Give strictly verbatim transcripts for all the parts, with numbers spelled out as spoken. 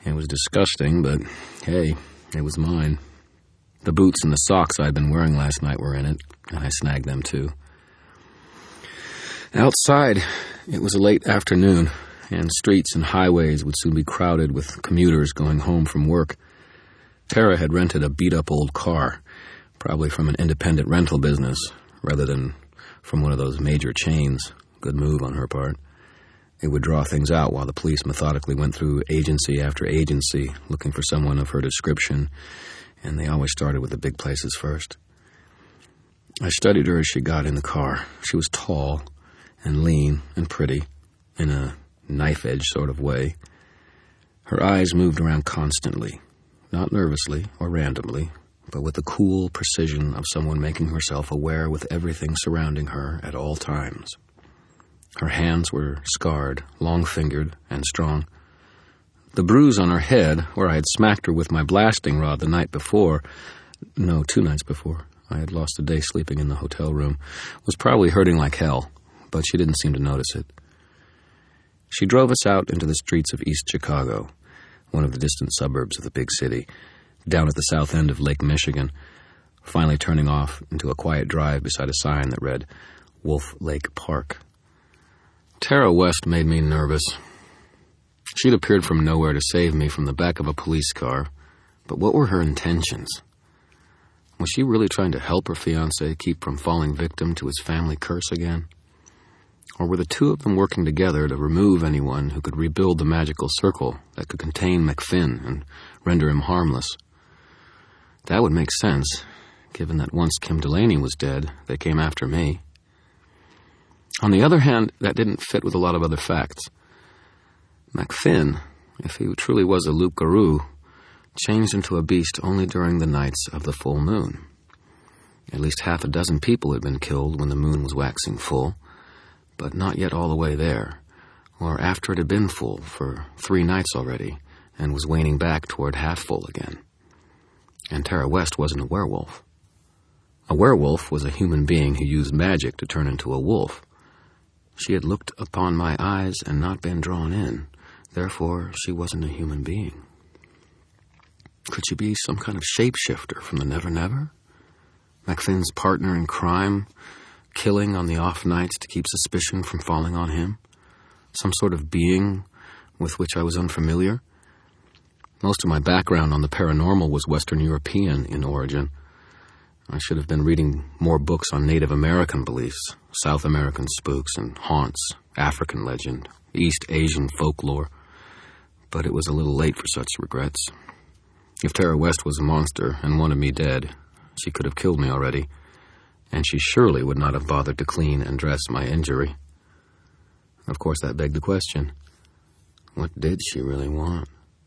It was disgusting, but hey, it was mine. The boots and the socks I'd been wearing last night were in it, and I snagged them too. Outside, it was a late afternoon, and streets and highways would soon be crowded with commuters going home from work. Tara had rented a beat-up old car, probably from an independent rental business, rather than from one of those major chains. Good move on her part. It would draw things out while the police methodically went through agency after agency, looking for someone of her description, and they always started with the big places first. I studied her as she got in the car. She was tall and lean and pretty, in a knife-edge sort of way. Her eyes moved around constantly, not nervously or randomly, but with the cool precision of someone making herself aware with everything surrounding her at all times. Her hands were scarred, long-fingered, and strong. The bruise on her head, where I had smacked her with my blasting rod the night before, no, two nights before, I had lost a day sleeping in the hotel room, was probably hurting like hell, but she didn't seem to notice it. She drove us out into the streets of East Chicago, one of the distant suburbs of the big city, down at the south end of Lake Michigan, finally turning off into a quiet drive beside a sign that read Wolf Lake Park. Tara West made me nervous. She'd appeared from nowhere to save me from the back of a police car, but what were her intentions? Was she really trying to help her fiancé keep from falling victim to his family curse again? Or were the two of them working together to remove anyone who could rebuild the magical circle that could contain McFinn and render him harmless? That would make sense, given that once Kim Delaney was dead, they came after me. On the other hand, that didn't fit with a lot of other facts. McFinn, if he truly was a loup-garou, changed into a beast only during the nights of the full moon. At least half a dozen people had been killed when the moon was waxing full, but not yet all the way there, or after it had been full for three nights already and was waning back toward half full again. And Tara West wasn't a werewolf. A werewolf was a human being who used magic to turn into a wolf. She had looked upon my eyes and not been drawn in. Therefore, she wasn't a human being. Could she be some kind of shapeshifter from the Never Never? McFinn's partner in crime, killing on the off nights to keep suspicion from falling on him? Some sort of being with which I was unfamiliar? Most of my background on the paranormal was Western European in origin. I should have been reading more books on Native American beliefs, South American spooks and haunts, African legend, East Asian folklore. But it was a little late for such regrets. If Tara West was a monster and wanted me dead, she could have killed me already, and she surely would not have bothered to clean and dress my injury. Of course, that begged the question, what did she really want?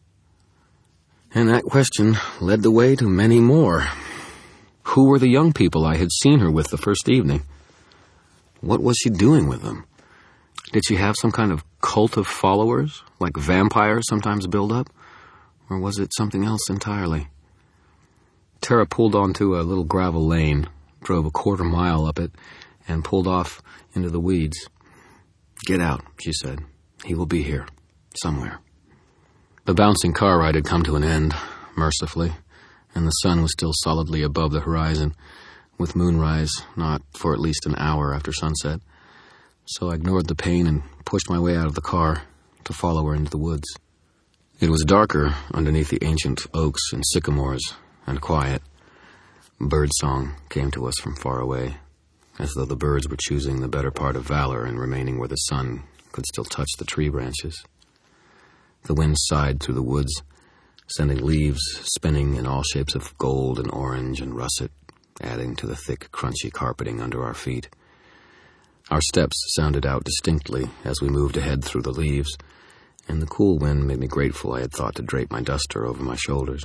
And that question led the way to many more. Who were the young people I had seen her with the first evening? What was she doing with them? Did she have some kind of cult of followers, like vampires sometimes build up? Or was it something else entirely? Tara pulled onto a little gravel lane, drove a quarter mile up it, and pulled off into the weeds. "Get out," she said. "He will be here, somewhere." The bouncing car ride had come to an end, mercifully, and the sun was still solidly above the horizon, with moonrise not for at least an hour after sunset. So I ignored the pain and pushed my way out of the car to follow her into the woods. It was darker underneath the ancient oaks and sycamores, and quiet. Birdsong came to us from far away, as though the birds were choosing the better part of valor and remaining where the sun could still touch the tree branches. The wind sighed through the woods, sending leaves spinning in all shapes of gold and orange and russet, adding to the thick, crunchy carpeting under our feet. Our steps sounded out distinctly as we moved ahead through the leaves, and the cool wind made me grateful I had thought to drape my duster over my shoulders.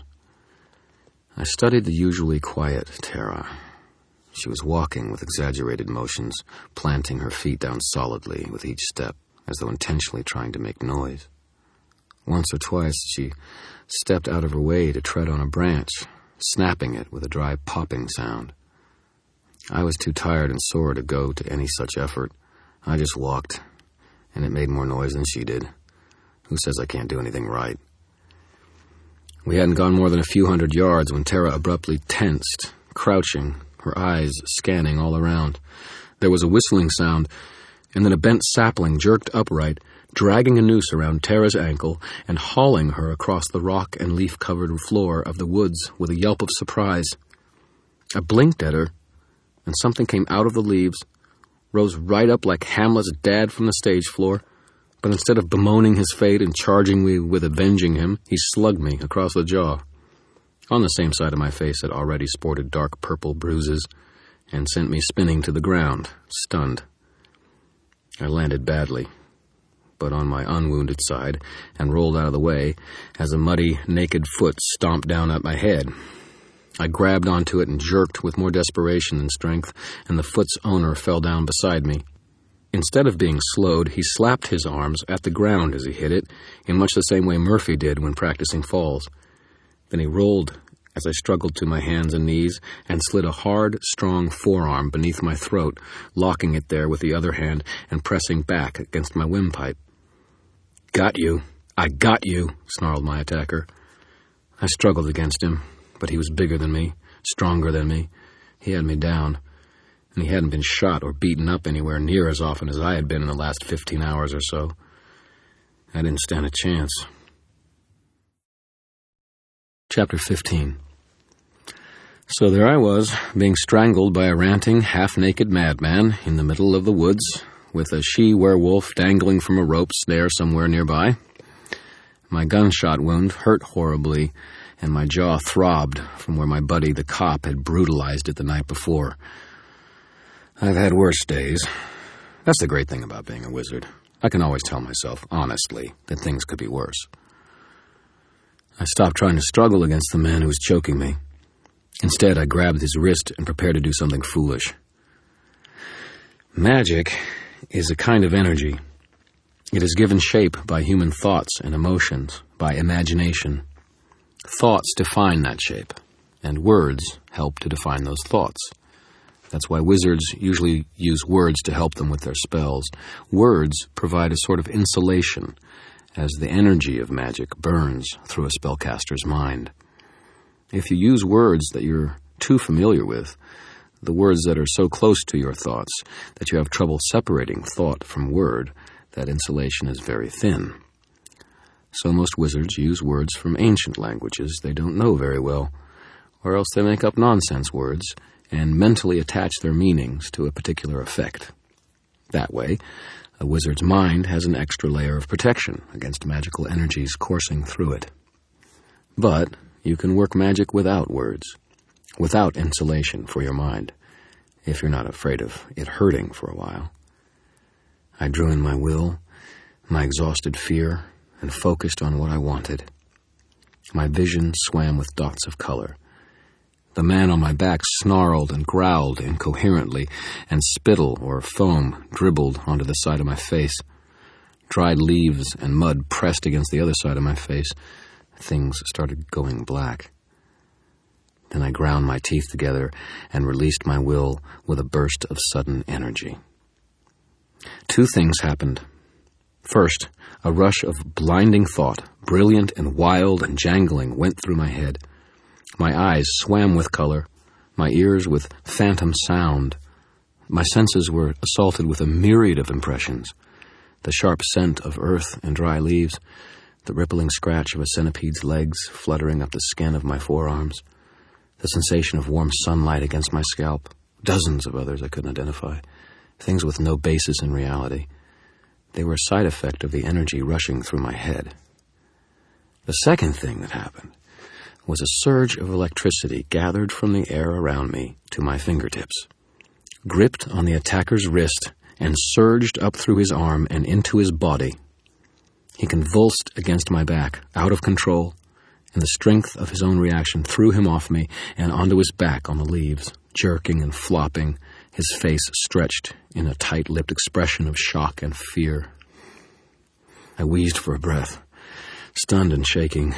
I studied the usually quiet Tara. She was walking with exaggerated motions, planting her feet down solidly with each step, as though intentionally trying to make noise. Once or twice she stepped out of her way to tread on a branch, snapping it with a dry popping sound. I was too tired and sore to go to any such effort. I just walked, and it made more noise than she did. Who says I can't do anything right? We hadn't gone more than a few hundred yards when Tara abruptly tensed, crouching, her eyes scanning all around. There was a whistling sound, and then a bent sapling jerked upright, dragging a noose around Tara's ankle and hauling her across the rock and leaf-covered floor of the woods with a yelp of surprise. I blinked at her, and something came out of the leaves, rose right up like Hamlet's dad from the stage floor, but instead of bemoaning his fate and charging me with avenging him, he slugged me across the jaw. On the same side of my face that already sported dark purple bruises, and sent me spinning to the ground, stunned. I landed badly, but on my unwounded side, and rolled out of the way as a muddy, naked foot stomped down at my head. I grabbed onto it and jerked with more desperation than strength, and the foot's owner fell down beside me. Instead of being slowed, he slapped his arms at the ground as he hit it, in much the same way Murphy did when practicing falls. Then he rolled as I struggled to my hands and knees and slid a hard, strong forearm beneath my throat, locking it there with the other hand and pressing back against my windpipe. "Got you. I got you," snarled my attacker. I struggled against him, but he was bigger than me, stronger than me. He had me down, and he hadn't been shot or beaten up anywhere near as often as I had been in the last fifteen hours or so. I didn't stand a chance. Chapter fifteen. So there I was, being strangled by a ranting, half-naked madman in the middle of the woods, with a she-werewolf dangling from a rope snare somewhere nearby. My gunshot wound hurt horribly, and my jaw throbbed from where my buddy, the cop, had brutalized it the night before. I've had worse days. That's the great thing about being a wizard. I can always tell myself, honestly, that things could be worse. I stopped trying to struggle against the man who was choking me. Instead, I grabbed his wrist and prepared to do something foolish. Magic is a kind of energy. It is given shape by human thoughts and emotions, by imagination. Thoughts define that shape, and words help to define those thoughts. That's why wizards usually use words to help them with their spells. Words provide a sort of insulation, as the energy of magic burns through a spellcaster's mind. If you use words that you're too familiar with, the words that are so close to your thoughts that you have trouble separating thought from word, that insulation is very thin. So most wizards use words from ancient languages they don't know very well, or else they make up nonsense words and mentally attach their meanings to a particular effect. That way, a wizard's mind has an extra layer of protection against magical energies coursing through it. But you can work magic without words, without insulation for your mind, if you're not afraid of it hurting for a while. I drew in my will, my exhausted fear, and focused on what I wanted. My vision swam with dots of color. The man on my back snarled and growled incoherently, and spittle or foam dribbled onto the side of my face. Dried leaves and mud pressed against the other side of my face. Things started going black. Then I ground my teeth together and released my will with a burst of sudden energy. Two things happened. First, a rush of blinding thought, brilliant and wild and jangling, went through my head. My eyes swam with color, my ears with phantom sound. My senses were assaulted with a myriad of impressions. The sharp scent of earth and dry leaves, the rippling scratch of a centipede's legs fluttering up the skin of my forearms, the sensation of warm sunlight against my scalp, dozens of others I couldn't identify, things with no basis in reality. They were a side effect of the energy rushing through my head. The second thing that happened was a surge of electricity gathered from the air around me to my fingertips, gripped on the attacker's wrist, and surged up through his arm and into his body. He convulsed against my back, out of control, and the strength of his own reaction threw him off me and onto his back on the leaves, jerking and flopping, his face stretched in a tight-lipped expression of shock and fear. I wheezed for a breath, stunned and shaking,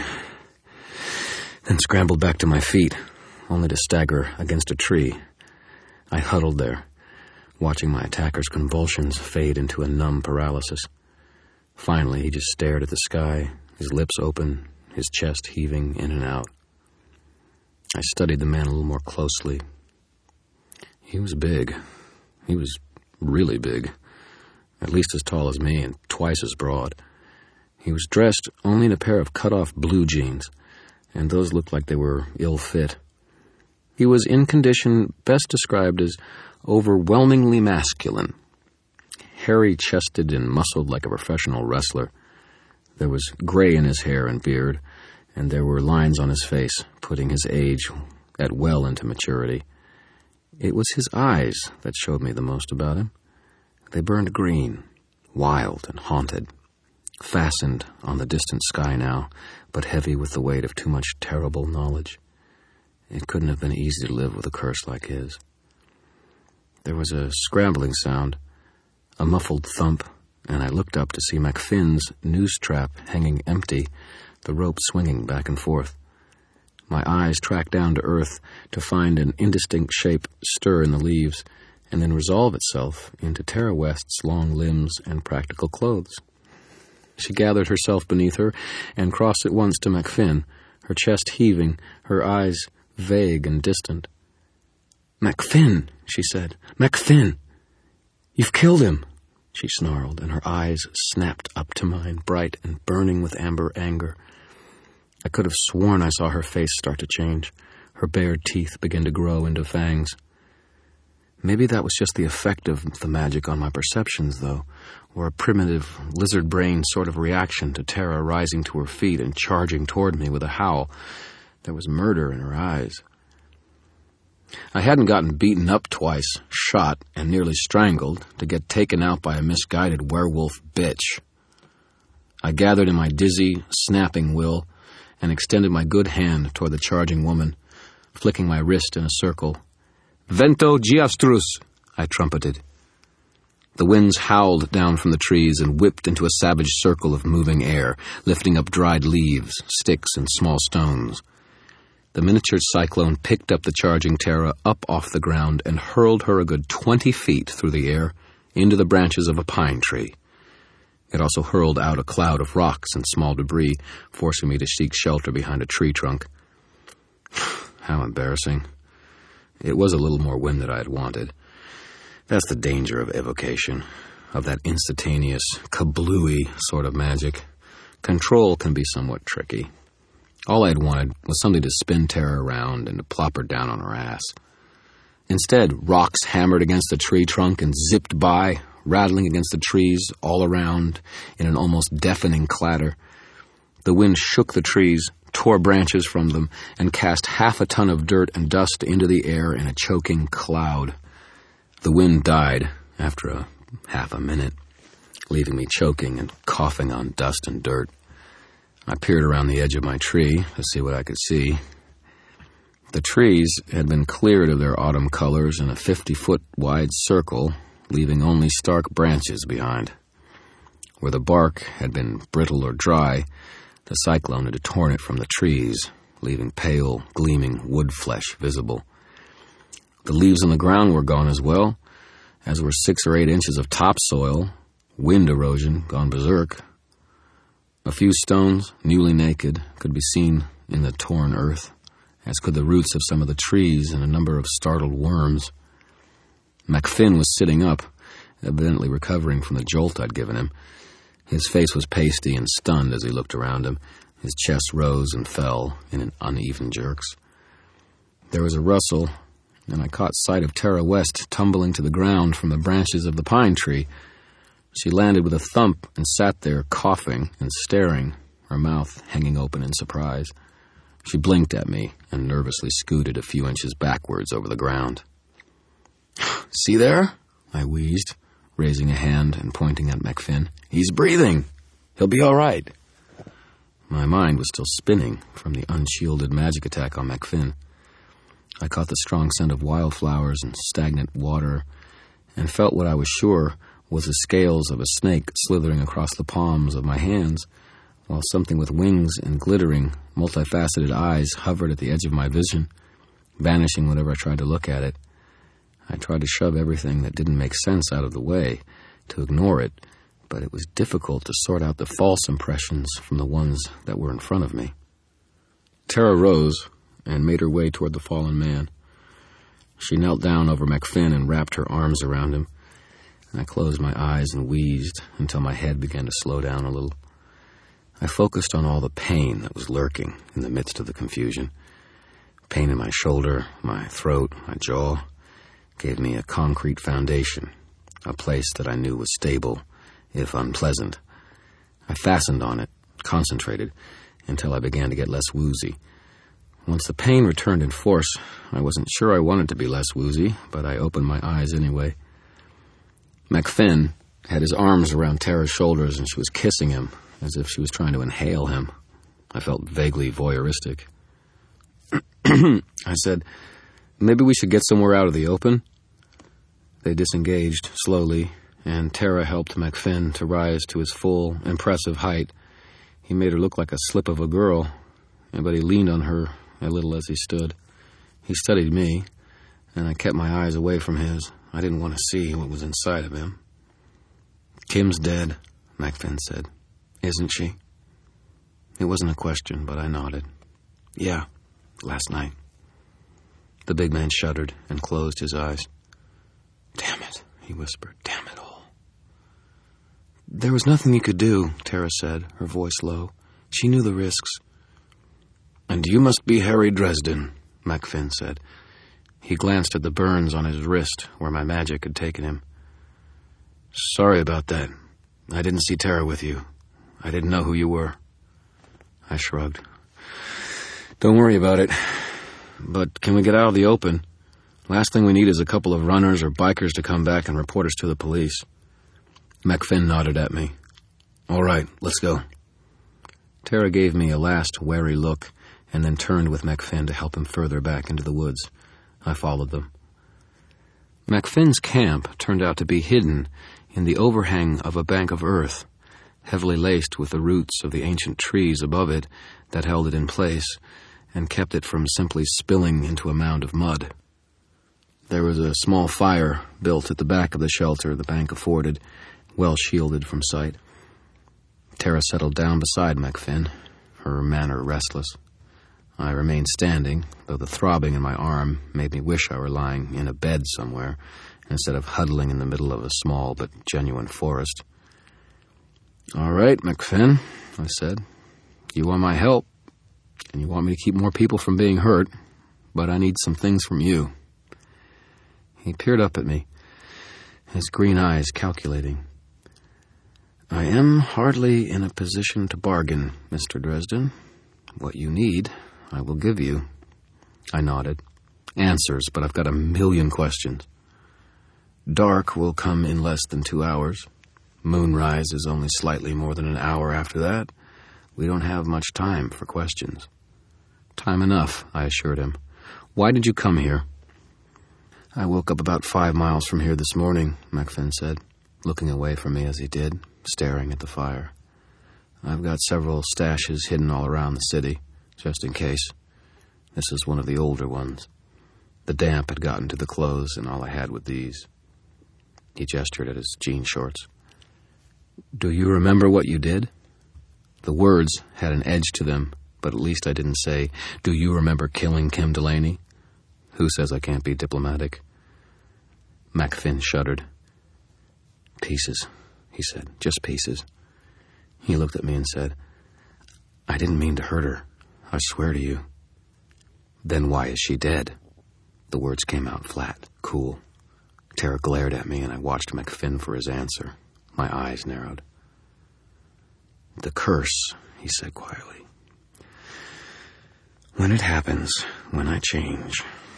then scrambled back to my feet, only to stagger against a tree. I huddled there, watching my attacker's convulsions fade into a numb paralysis. Finally, he just stared at the sky, his lips open, his chest heaving in and out. I studied the man a little more closely. He was big. He was really big. At least as tall as me and twice as broad. He was dressed only in a pair of cut-off blue jeans, and those looked like they were ill-fit. He was in condition best described as overwhelmingly masculine. Hairy-chested and muscled like a professional wrestler. There was gray in his hair and beard, and there were lines on his face, putting his age at well into maturity. It was his eyes that showed me the most about him. They burned green, wild and haunted, fastened on the distant sky now, but heavy with the weight of too much terrible knowledge. It couldn't have been easy to live with a curse like his. There was a scrambling sound, a muffled thump, and I looked up to see MacFinn's noose trap hanging empty, the rope swinging back and forth. My eyes tracked down to earth to find an indistinct shape stir in the leaves, and then resolve itself into Tara West's long limbs and practical clothes. She gathered herself beneath her and crossed at once to MacFinn, her chest heaving, her eyes vague and distant. "MacFinn," she said. "MacFinn! You've killed him!" She snarled, and her eyes snapped up to mine, bright and burning with amber anger. I could have sworn I saw her face start to change, her bared teeth begin to grow into fangs. Maybe that was just the effect of the magic on my perceptions, though, or a primitive, lizard-brain sort of reaction to Tara rising to her feet and charging toward me with a howl. There was murder in her eyes. I hadn't gotten beaten up twice, shot, and nearly strangled to get taken out by a misguided werewolf bitch. I gathered in my dizzy, snapping will and extended my good hand toward the charging woman, flicking my wrist in a circle. "Vento Giastrus," I trumpeted. The winds howled down from the trees and whipped into a savage circle of moving air, lifting up dried leaves, sticks, and small stones. The miniature cyclone picked up the charging Tara up off the ground and hurled her a good twenty feet through the air into the branches of a pine tree. It also hurled out a cloud of rocks and small debris, forcing me to seek shelter behind a tree trunk. How embarrassing. It was a little more wind than I had wanted. That's the danger of evocation, of that instantaneous, kablooey sort of magic. Control can be somewhat tricky. All I had wanted was something to spin Tara around and to plop her down on her ass. Instead, rocks hammered against the tree trunk and zipped by, rattling against the trees all around in an almost deafening clatter. The wind shook the trees, tore branches from them, and cast half a ton of dirt and dust into the air in a choking cloud. The wind died after a half a minute, leaving me choking and coughing on dust and dirt. I peered around the edge of my tree to see what I could see. The trees had been cleared of their autumn colors in a fifty-foot wide circle, leaving only stark branches behind. Where the bark had been brittle or dry, the cyclone had torn it from the trees, leaving pale, gleaming wood flesh visible. The leaves on the ground were gone as well, as were six or eight inches of topsoil, wind erosion gone berserk. A few stones, newly naked, could be seen in the torn earth, as could the roots of some of the trees and a number of startled worms. MacFinn was sitting up, evidently recovering from the jolt I'd given him. His face was pasty and stunned as he looked around him. His chest rose and fell in uneven jerks. There was a rustle, and I caught sight of Tara West tumbling to the ground from the branches of the pine tree. She landed with a thump and sat there coughing and staring, her mouth hanging open in surprise. She blinked at me and nervously scooted a few inches backwards over the ground. "See there?" I wheezed, raising a hand and pointing at MacFinn. "He's breathing. He'll be all right." My mind was still spinning from the unshielded magic attack on MacFinn. I caught the strong scent of wildflowers and stagnant water and felt what I was sure was the scales of a snake slithering across the palms of my hands, while something with wings and glittering, multifaceted eyes hovered at the edge of my vision, vanishing whenever I tried to look at it. I tried to shove everything that didn't make sense out of the way, to ignore it, but it was difficult to sort out the false impressions from the ones that were in front of me. Tara rose and made her way toward the fallen man. She knelt down over McFinn and wrapped her arms around him. I closed my eyes and wheezed until my head began to slow down a little. I focused on all the pain that was lurking in the midst of the confusion. Pain in my shoulder, my throat, my jaw gave me a concrete foundation, a place that I knew was stable, if unpleasant. I fastened on it, concentrated, until I began to get less woozy. Once the pain returned in force, I wasn't sure I wanted to be less woozy, but I opened my eyes anyway. McFinn had his arms around Tara's shoulders, and she was kissing him, as if she was trying to inhale him. I felt vaguely voyeuristic. I said, "Maybe we should get somewhere out of the open." They disengaged slowly, and Tara helped McFinn to rise to his full, impressive height. He made her look like a slip of a girl, but he leaned on her a little as he stood. He studied me, and I kept my eyes away from his. I didn't want to see what was inside of him. "Kim's dead," McFinn said. "Isn't she?" It wasn't a question, but I nodded. "Yeah, last night." The big man shuddered and closed his eyes. "Damn it," he whispered. "Damn it all." "There was nothing you could do," Tara said, her voice low. "She knew the risks." "And you must be Harry Dresden," McFinn said. He glanced at the burns on his wrist where my magic had taken him. "Sorry about that. I didn't see Tara with you. I didn't know who you were." I shrugged. "Don't worry about it. But can we get out of the open? Last thing we need is a couple of runners or bikers to come back and report us to the police." McFinn nodded at me. "All right, let's go." Tara gave me a last wary look and then turned with McFinn to help him further back into the woods. I followed them. McFinn's camp turned out to be hidden in the overhang of a bank of earth, heavily laced with the roots of the ancient trees above it that held it in place and kept it from simply spilling into a mound of mud. There was a small fire built at the back of the shelter the bank afforded, well shielded from sight. Tara settled down beside McFinn, her manner restless. I remained standing, though the throbbing in my arm made me wish I were lying in a bed somewhere instead of huddling in the middle of a small but genuine forest. "All right, McFinn," I said. "You want my help, and you want me to keep more people from being hurt, but I need some things from you." He peered up at me, his green eyes calculating. "I am hardly in a position to bargain, Mister Dresden. What you need, I will give you." I nodded. "Answers, but I've got a million questions." "Dark will come in less than two hours. Moonrise is only slightly more than an hour after that. We don't have much time for questions." "Time enough," I assured him. "Why did you come here?" "I woke up about five miles from here this morning," McFinn said, looking away from me as he did, staring at the fire. "I've got several stashes hidden all around the city, just in case. This is one of the older ones. The damp had gotten to the clothes, and all I had were these." He gestured at his jean shorts. "Do you remember what you did?" The words had an edge to them, but at least I didn't say, "Do you remember killing Kim Delaney?" Who says I can't be diplomatic? McFinn shuddered. "Pieces," he said, "just pieces." He looked at me and said, "I didn't mean to hurt her. I swear to you." "Then why is she dead?" The words came out flat, cool. Tara glared at me, and I watched McFinn for his answer. My eyes narrowed. "The curse," he said quietly. "When it happens, when I change."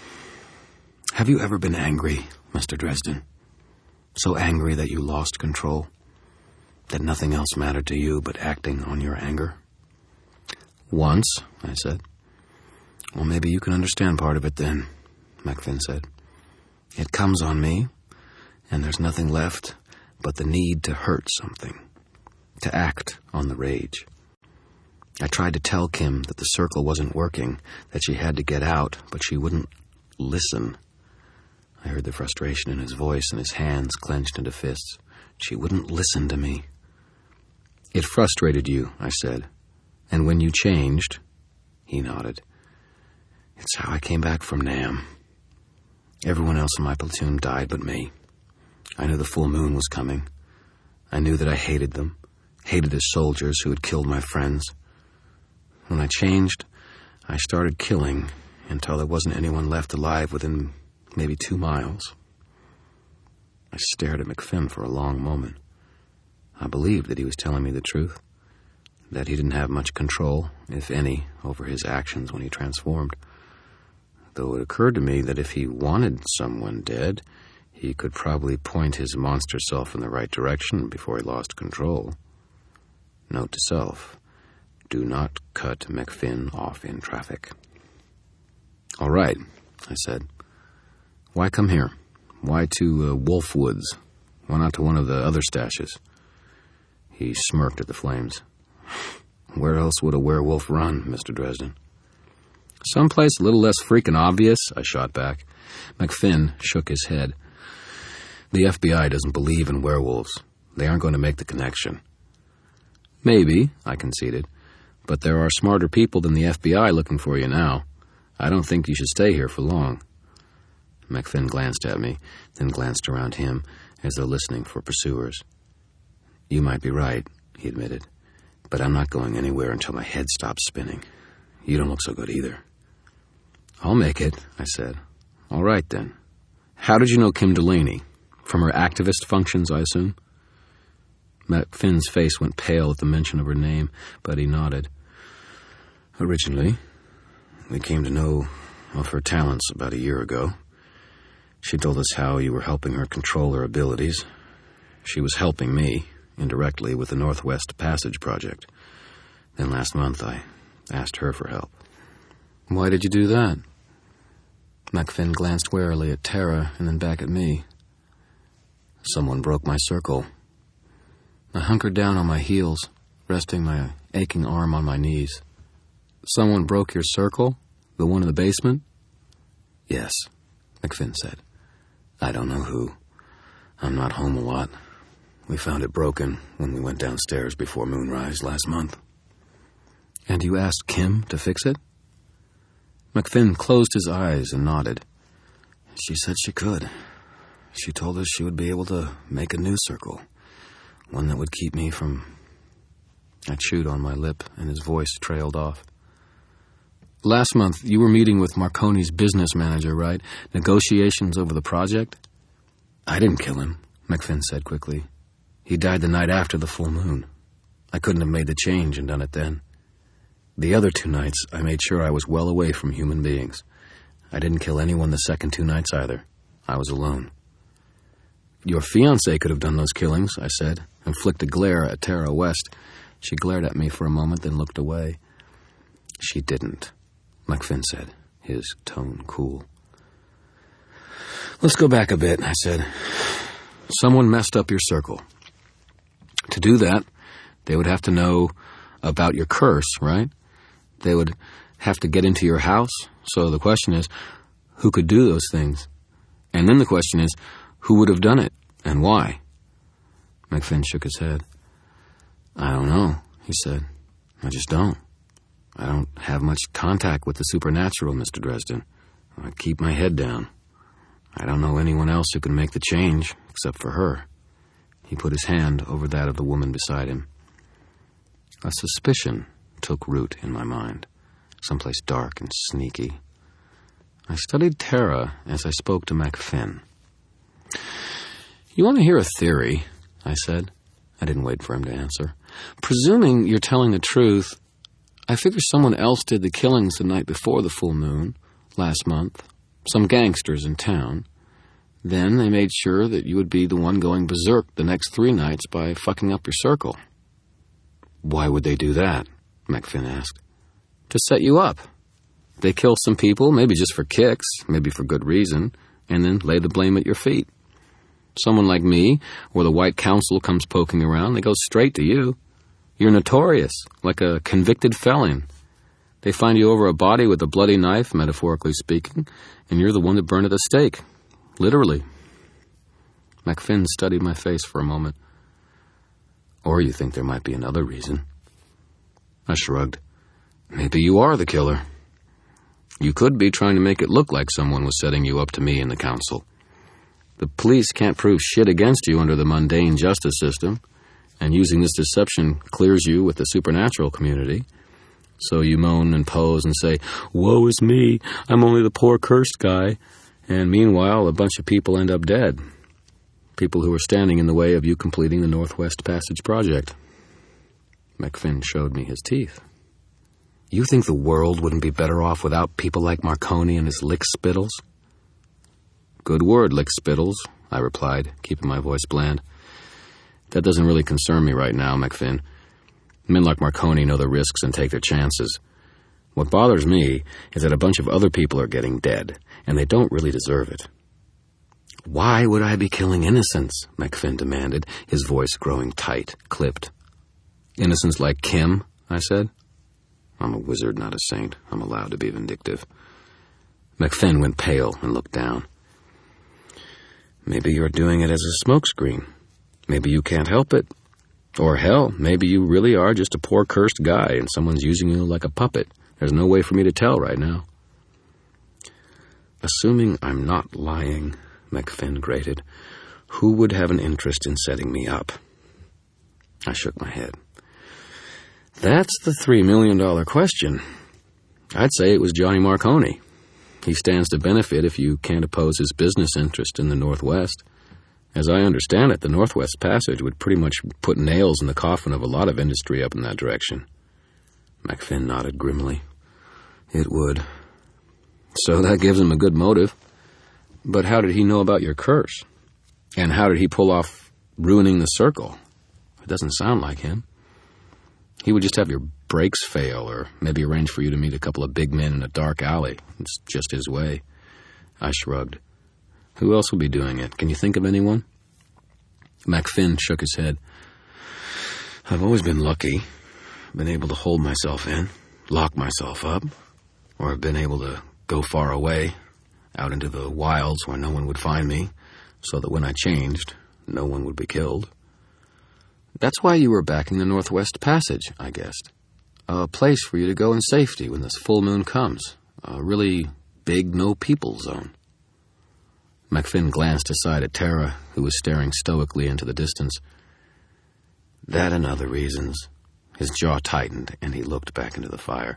Have you ever been angry, Mister Dresden? So angry that you lost control? That nothing else mattered to you but acting on your anger? "Once," I said. "Well, maybe you can understand part of it then," McFinn said. "It comes on me, and there's nothing left but the need to hurt something, to act on the rage. I tried to tell Kim that the circle wasn't working, that she had to get out, but she wouldn't listen." I heard the frustration in his voice, and his hands clenched into fists. She wouldn't listen to me. "It frustrated you," I said. "And when you changed," he He nodded. It's how I came back from Nam. Everyone else in my platoon died but me. I knew the full moon was coming. I knew that I hated them, hated the soldiers who had killed my friends. When I changed, I started killing until there wasn't anyone left alive within maybe two miles. I stared at McFinn for a long moment. I believed that he was telling me the truth, that he didn't have much control, if any, over his actions when he transformed. Though it occurred to me that if he wanted someone dead, he could probably point his monster self in the right direction before he lost control. Note to self, do not cut McFinn off in traffic. All right, I said. Why come here? Why to uh, Wolf Woods? Why not to one of the other stashes? He smirked at the flames. Where else would a werewolf run, Mister Dresden? Someplace a little less freaking obvious, I shot back. McFinn shook his head. The F B I doesn't believe in werewolves. They aren't going to make the connection. Maybe, I conceded, but there are smarter people than the F B I looking for you now. I don't think you should stay here for long. McFinn glanced at me, then glanced around him as though listening for pursuers. You might be right, he admitted, but I'm not going anywhere until my head stops spinning. You don't look so good either. I'll make it, I said. All right, then. How did you know Kim Delaney? From her activist functions, I assume? McFinn's face went pale at the mention of her name, but he nodded. Originally, we came to know of her talents about a year ago. She told us how you were helping her control her abilities. She was helping me, indirectly, with the Northwest Passage project. Then last month, I asked her for help. Why did you do that? McFinn glanced warily at Tara and then back at me. Someone broke my circle. I hunkered down on my heels, resting my aching arm on my knees. Someone broke your circle? The one in the basement? Yes, McFinn said. I don't know who. I'm not home a lot. We found it broken when we went downstairs before moonrise last month. And you asked Kim to fix it? McFinn closed his eyes and nodded. She said she could. She told us she would be able to make a new circle, one that would keep me from... I chewed on my lip, and his voice trailed off. Last month, you were meeting with Marconi's business manager, right? Negotiations over the project? I didn't kill him, McFinn said quickly. He died the night after the full moon. I couldn't have made the change and done it then. The other two nights, I made sure I was well away from human beings. I didn't kill anyone the second two nights either. I was alone. Your fiancé could have done those killings, I said, and flicked a glare at Tara West. She glared at me for a moment, then looked away. She didn't, McFinn said, his tone cool. Let's go back a bit, I said. Someone messed up your circle. To do that, they would have to know about your curse, right? They would have to get into your house. So the question is, who could do those things? And then the question is, who would have done it, and why? McFinn shook his head. I don't know, he said. I just don't. I don't have much contact with the supernatural, Mister Dresden. I keep my head down. I don't know anyone else who can make the change, except for her. He put his hand over that of the woman beside him. A suspicion took root in my mind, someplace dark and sneaky. I studied Tara as I spoke to McFinn. You want to hear a theory? I said. I didn't wait for him to answer. Presuming you're telling the truth, I figure someone else did the killings the night before the full moon, last month. Some gangsters in town. Then they made sure that you would be the one going berserk the next three nights by fucking up your circle. Why would they do that? McFinn asked. To set you up. They kill some people, maybe just for kicks, maybe for good reason, and then lay the blame at your feet. Someone like me, or the White Council comes poking around, they go straight to you. You're notorious, like a convicted felon. They find you over a body with a bloody knife, metaphorically speaking, and you're the one that burned at the stake. Literally. McFinn studied my face for a moment. Or you think there might be another reason. I shrugged. Maybe you are the killer. You could be trying to make it look like someone was setting you up to me in the council. The police can't prove shit against you under the mundane justice system, and using this deception clears you with the supernatural community. So you moan and pose and say, "Woe is me, I'm only the poor cursed guy," and meanwhile a bunch of people end up dead. People who are standing in the way of you completing the Northwest Passage project. MacFinn showed me his teeth. You think the world wouldn't be better off without people like Marconi and his lick-spittles? Good word, lick-spittles, I replied, keeping my voice bland. That doesn't really concern me right now, MacFinn. Men like Marconi know the risks and take their chances. What bothers me is that a bunch of other people are getting dead, and they don't really deserve it. Why would I be killing innocents? MacFinn demanded, his voice growing tight, clipped. Innocents like Kim, I said. I'm a wizard, not a saint. I'm allowed to be vindictive. MacFinn went pale and looked down. Maybe you're doing it as a smokescreen. Maybe you can't help it. Or hell, maybe you really are just a poor cursed guy and someone's using you like a puppet. There's no way for me to tell right now. Assuming I'm not lying, MacFinn grated, who would have an interest in setting me up? I shook my head. That's the three million dollar question. I'd say it was Johnny Marconi. He stands to benefit if you can't oppose his business interest in the Northwest. As I understand it, the Northwest Passage would pretty much put nails in the coffin of a lot of industry up in that direction. MacFinn nodded grimly. It would. So that gives him a good motive. But how did he know about your curse? And how did he pull off ruining the circle? It doesn't sound like him. He would just have your brakes fail, or maybe arrange for you to meet a couple of big men in a dark alley. It's just his way. I shrugged. Who else would be doing it? Can you think of anyone? MacFinn shook his head. I've always been lucky. Been able to hold myself in, lock myself up, or have been able to go far away, out into the wilds where no one would find me, so that when I changed, no one would be killed. That's why you were backing the Northwest Passage, I guessed. A place for you to go in safety when this full moon comes. A really big no-people zone. MacFinn glanced aside at Tara, who was staring stoically into the distance. That and other reasons. His jaw tightened, and he looked back into the fire.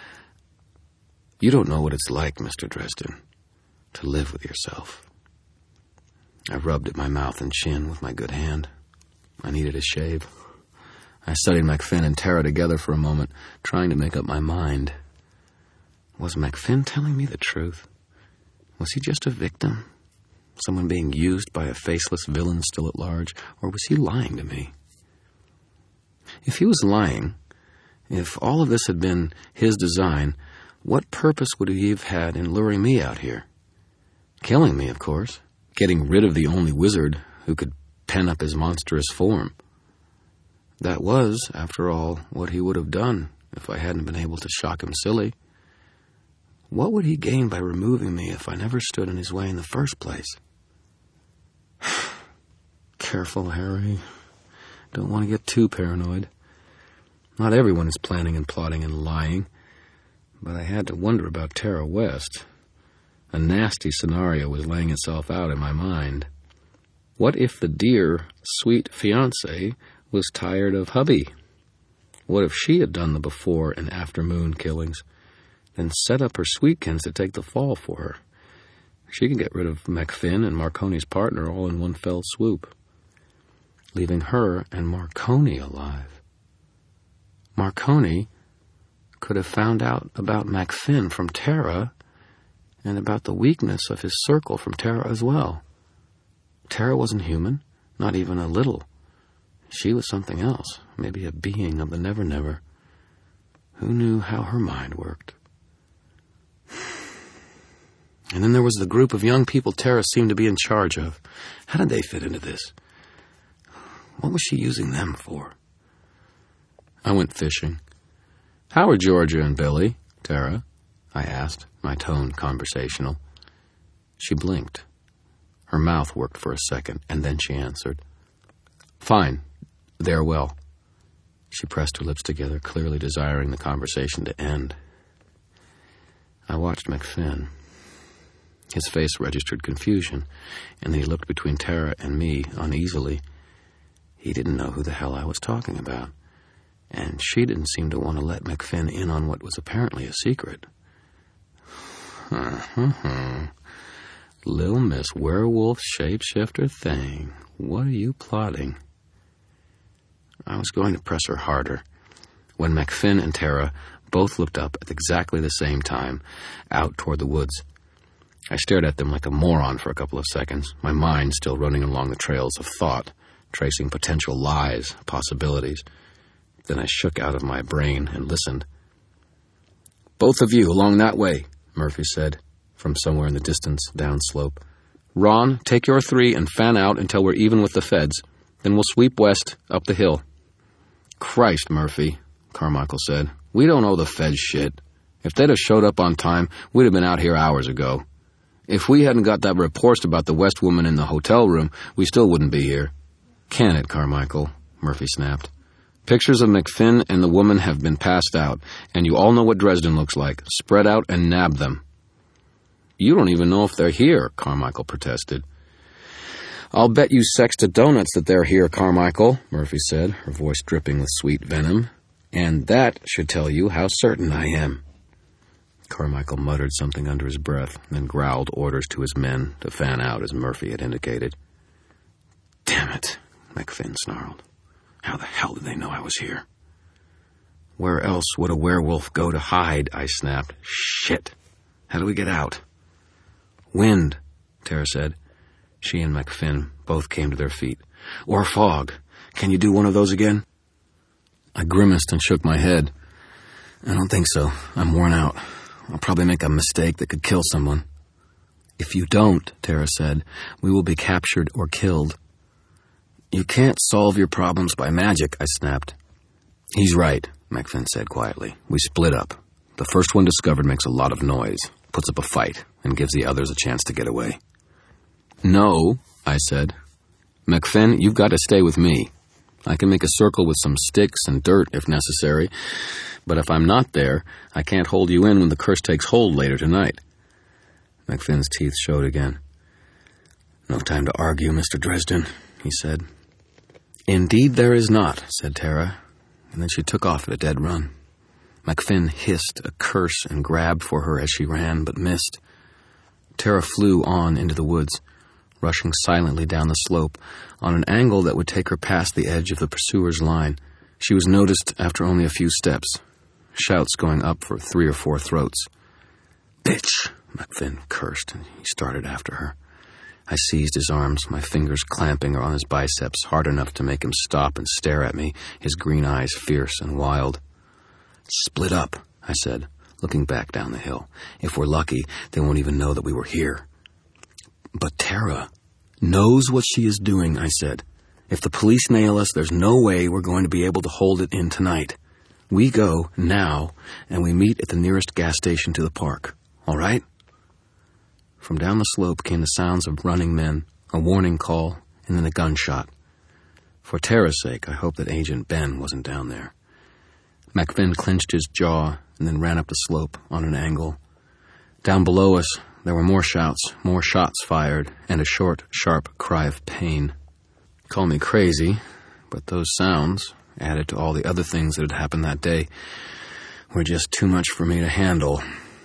You don't know what it's like, Mister Dresden, to live with yourself. I rubbed at my mouth and chin with my good hand. I needed a shave. I studied MacFinn and Tara together for a moment, trying to make up my mind. Was MacFinn telling me the truth? Was he just a victim? Someone being used by a faceless villain still at large? Or was he lying to me? If he was lying, if all of this had been his design, what purpose would he have had in luring me out here? Killing me, of course. Getting rid of the only wizard who could pen up his monstrous form. That was, after all, what he would have done if I hadn't been able to shock him silly. What would he gain by removing me if I never stood in his way in the first place? Careful, Harry. Don't want to get too paranoid. Not everyone is planning and plotting and lying, but I had to wonder about Tara West. A nasty scenario was laying itself out in my mind. What if the dear, sweet fiancé was tired of hubby? What if she had done the before and after moon killings, then set up her sweetkins to take the fall for her? She could get rid of MacFinn and Marconi's partner all in one fell swoop, leaving her and Marconi alive. Marconi could have found out about MacFinn from Tara and about the weakness of his circle from Tara as well. Tara wasn't human, not even a little. She was something else, maybe a being of the Never-Never. Who knew how her mind worked? And then there was the group of young people Tara seemed to be in charge of. How did they fit into this? What was she using them for? I went fishing. How are Georgia and Billy, Tara? I asked, my tone conversational. She blinked. Her mouth worked for a second, and then she answered. Fine. They're well. She pressed her lips together, clearly desiring the conversation to end. I watched McFinn. His face registered confusion, and then he looked between Tara and me uneasily. He didn't know who the hell I was talking about, and she didn't seem to want to let McFinn in on what was apparently a secret. Little Miss Werewolf Shapeshifter Thing, what are you plotting? I was going to press her harder when McFinn and Tara both looked up at exactly the same time, out toward the woods. I stared at them like a moron for a couple of seconds, my mind still running along the trails of thought, tracing potential lies, possibilities. Then I shook out of my brain and listened. "Both of you along that way," Murphy said, from somewhere in the distance, downslope. "Ron, take your three and fan out until we're even with the feds. Then we'll sweep west, up the hill." "Christ, Murphy," Carmichael said. "We don't owe the feds shit. If they'd have showed up on time, we'd have been out here hours ago. If we hadn't got that report about the West woman in the hotel room, we still wouldn't be here." "Can it, Carmichael?" Murphy snapped. "Pictures of McFinn and the woman have been passed out, and you all know what Dresden looks like. Spread out and nab them." "You don't even know if they're here," Carmichael protested. "I'll bet you sex to donuts that they're here, Carmichael," Murphy said, her voice dripping with sweet venom. "And that should tell you how certain I am." Carmichael muttered something under his breath, and then growled orders to his men to fan out as Murphy had indicated. "Damn it," McFinn snarled. "How the hell did they know I was here?" "Where else would a werewolf go to hide?" I snapped. "Shit. How do we get out?" "Wind," Tara said. She and McFinn both came to their feet. "Or fog. Can you do one of those again?" I grimaced and shook my head. "I don't think so. I'm worn out. I'll probably make a mistake that could kill someone." "If you don't," Tara said, "we will be captured or killed." "You can't solve your problems by magic," I snapped. "He's right," McFinn said quietly. "We split up. The first one discovered makes a lot of noise, puts up a fight, and gives the others a chance to get away." "No," I said. "McFinn, you've got to stay with me. I can make a circle with some sticks and dirt if necessary, but if I'm not there, I can't hold you in when the curse takes hold later tonight." McFinn's teeth showed again. "No time to argue, Mister Dresden," he said. "Indeed there is not," said Tara, and then she took off at a dead run. McFinn hissed a curse and grabbed for her as she ran, but missed. Tara flew on into the woods, rushing silently down the slope on an angle that would take her past the edge of the pursuer's line. She was noticed after only a few steps, shouts going up for three or four throats. "Bitch!" McFinn cursed, and he started after her. I seized his arms, my fingers clamping on his biceps hard enough to make him stop and stare at me, his green eyes fierce and wild. "Split up," I said, looking back down the hill. "If we're lucky, they won't even know that we were here." "But Tara knows what she is doing," I said. "If the police nail us, there's no way we're going to be able to hold it in tonight. We go now, and we meet at the nearest gas station to the park. All right?" From down the slope came the sounds of running men, a warning call, and then a gunshot. For Tara's sake, I hoped that Agent Ben wasn't down there. McFinn clenched his jaw and then ran up the slope on an angle. Down below us, there were more shouts, more shots fired, and a short, sharp cry of pain. Call me crazy, but those sounds, added to all the other things that had happened that day, were just too much for me to handle.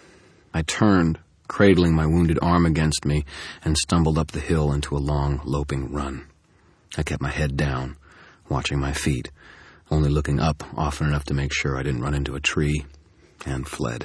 I turned, cradling my wounded arm against me, and stumbled up the hill into a long, loping run. I kept my head down, watching my feet, only looking up often enough to make sure I didn't run into a tree, and fled.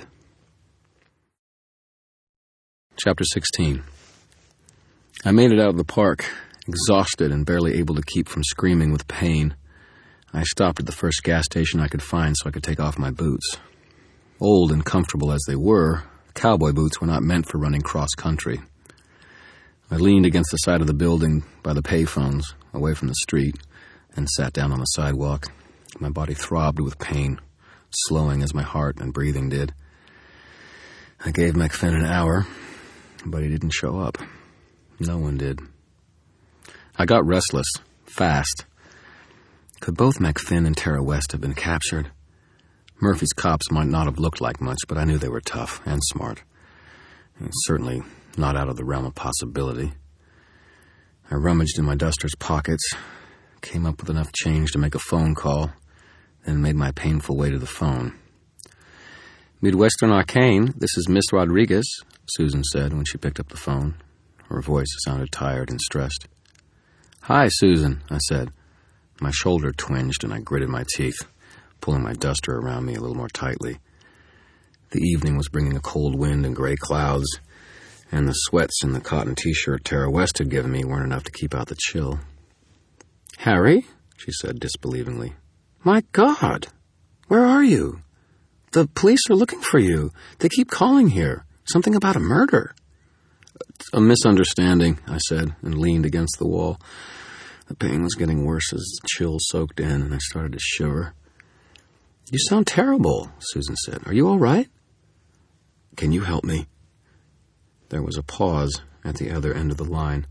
Chapter sixteen. I made it out of the park, exhausted and barely able to keep from screaming with pain. I stopped at the first gas station I could find so I could take off my boots. Old and comfortable as they were, cowboy boots were not meant for running cross-country. I leaned against the side of the building by the payphones, away from the street, and sat down on the sidewalk. My body throbbed with pain, slowing as my heart and breathing did. I gave McFinn an hour, but he didn't show up. No one did. I got restless, fast. Could both McFinn and Tara West have been captured? Murphy's cops might not have looked like much, but I knew they were tough and smart. And certainly not out of the realm of possibility. I rummaged in my duster's pockets, came up with enough change to make a phone call, then made my painful way to the phone. Midwestern Arcane, this is Miss Rodriguez, Susan said when she picked up the phone. Her voice sounded tired and stressed. Hi, Susan, I said. My shoulder twinged and I gritted my teeth, pulling my duster around me a little more tightly. The evening was bringing a cold wind and gray clouds, and the sweats in the cotton T-shirt Tara West had given me weren't enough to keep out the chill. Harry? She said disbelievingly. My God! Where are you? The police are looking for you. They keep calling here. Something about a murder. A misunderstanding, I said, and leaned against the wall. The pain was getting worse as the chill soaked in, and I started to shiver. You sound terrible, Susan said. Are you all right? Can you help me? There was a pause at the other end of the line.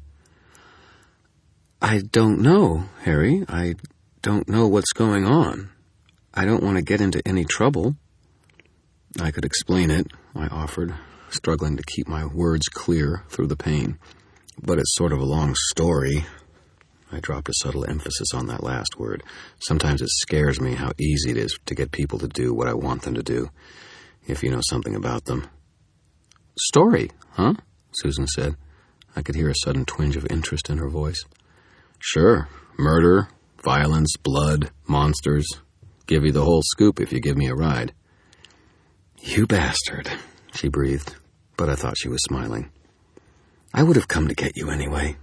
I don't know, Harry. I don't know what's going on. I don't want to get into any trouble. I could explain it, I offered, struggling to keep my words clear through the pain. But it's sort of a long story. I dropped a subtle emphasis on that last word. Sometimes it scares me how easy it is to get people to do what I want them to do, if you know something about them. Story, huh? Susan said. I could hear a sudden twinge of interest in her voice. Sure. Murder, violence, blood, monsters. Give you the whole scoop if you give me a ride. You bastard, she breathed, but I thought she was smiling. I would have come to get you anyway.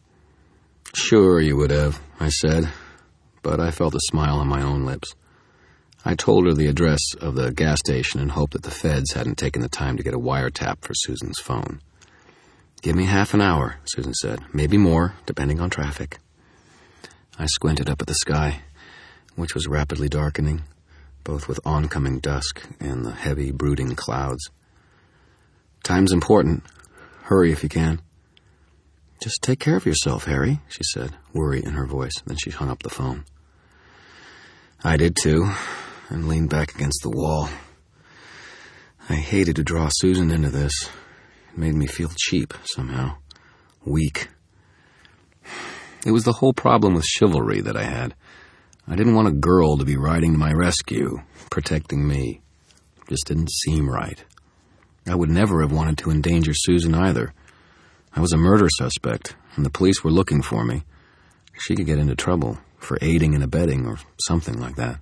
Sure you would have, I said, but I felt a smile on my own lips. I told her the address of the gas station and hoped that the feds hadn't taken the time to get a wiretap for Susan's phone. Give me half an hour, Susan said. Maybe more, depending on traffic. I squinted up at the sky, which was rapidly darkening, both with oncoming dusk and the heavy, brooding clouds. Time's important. Hurry if you can. Just take care of yourself, Harry, she said, worry in her voice. Then she hung up the phone. I did too, and leaned back against the wall. I hated to draw Susan into this. It made me feel cheap, somehow. Weak. It was the whole problem with chivalry that I had. I didn't want a girl to be riding to my rescue, protecting me. It just didn't seem right. I would never have wanted to endanger Susan either. I was a murder suspect, and the police were looking for me. She could get into trouble for aiding and abetting or something like that.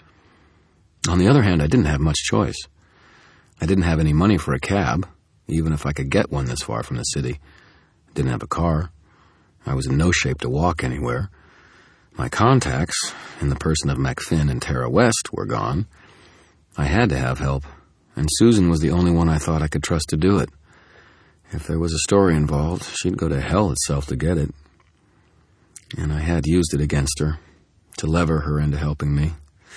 On the other hand, I didn't have much choice. I didn't have any money for a cab, even if I could get one this far from the city. I didn't have a car. I was in no shape to walk anywhere. My contacts, in the person of McFinn and Tara West, were gone. I had to have help, and Susan was the only one I thought I could trust to do it. If there was a story involved, she'd go to hell itself to get it. And I had used it against her, to lever her into helping me.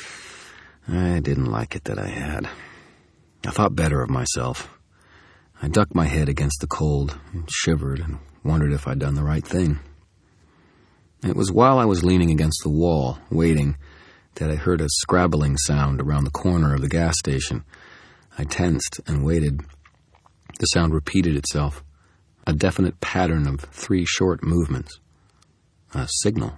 I didn't like it that I had. I thought better of myself. I ducked my head against the cold, and shivered, and wondered if I'd done the right thing. It was while I was leaning against the wall, waiting, that I heard a scrabbling sound around the corner of the gas station. I tensed and waited. The sound repeated itself, a definite pattern of three short movements. A signal.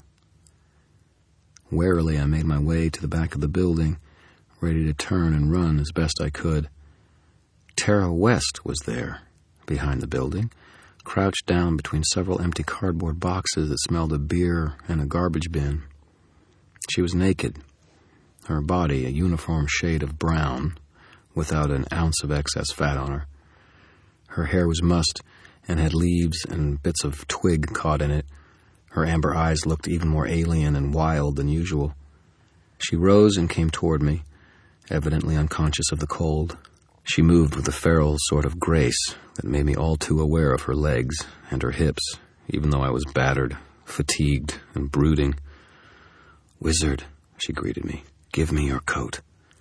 Warily, I made my way to the back of the building, ready to turn and run as best I could. Tara West was there, behind the building, crouched down between several empty cardboard boxes that smelled of beer and a garbage bin. She was naked, her body a uniform shade of brown, without an ounce of excess fat on her. Her hair was mussed and had leaves and bits of twig caught in it. Her amber eyes looked even more alien and wild than usual. She rose and came toward me, evidently unconscious of the cold. She moved with a feral sort of grace that made me all too aware of her legs and her hips, even though I was battered, fatigued, and brooding. "Wizard," she greeted me, "give me your coat."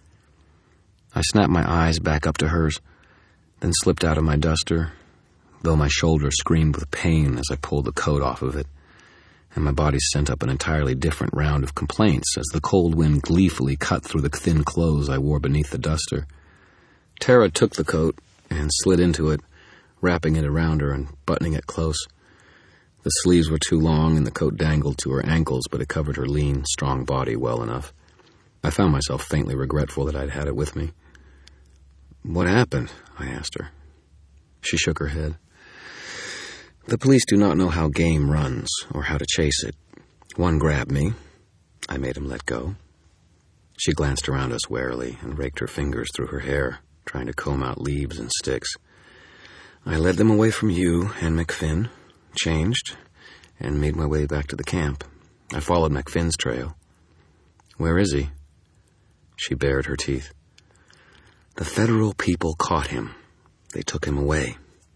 I snapped my eyes back up to hers, then slipped out of my duster, though my shoulder screamed with pain as I pulled the coat off of it. and my body sent up an entirely different round of complaints as the cold wind gleefully cut through the thin clothes I wore beneath the duster. Tara took the coat and slid into it, wrapping it around her and buttoning it close. The sleeves were too long and the coat dangled to her ankles, but it covered her lean, strong body well enough. I found myself faintly regretful that I'd had it with me. "What happened?" I asked her. She shook her head. "The police do not know how game runs or how to chase it. One grabbed me. I made him let go." She glanced around us warily and raked her fingers through her hair, trying to comb out leaves and sticks. "I led them away from you and McFinn, changed, and made my way back to the camp. I followed McFinn's trail." "Where is he?" She bared her teeth. "The federal people caught him. They took him away."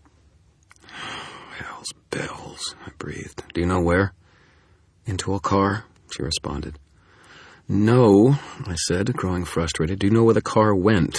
"Hell's bells," I breathed. "Do you know where?" "Into a car," she responded. "No," I said, growing frustrated. "Do you know where the car went?"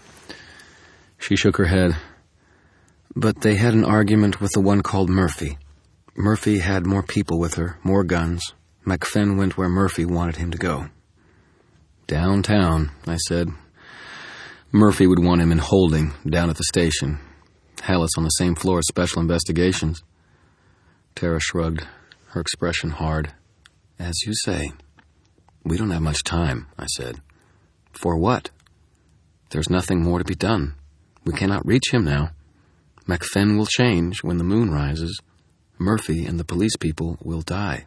She shook her head. "But they had an argument with the one called Murphy. Murphy had more people with her, more guns. McFinn went where Murphy wanted him to go." "Downtown," I said. "Murphy would want him in holding, down at the station. Hell, it's on the same floor as Special Investigations." Tara shrugged, her expression hard. "As you say. We don't have much time," I said. "For what?" "There's nothing more to be done. We cannot reach him now. McFinn will change when the moon rises. Murphy and the police people will die."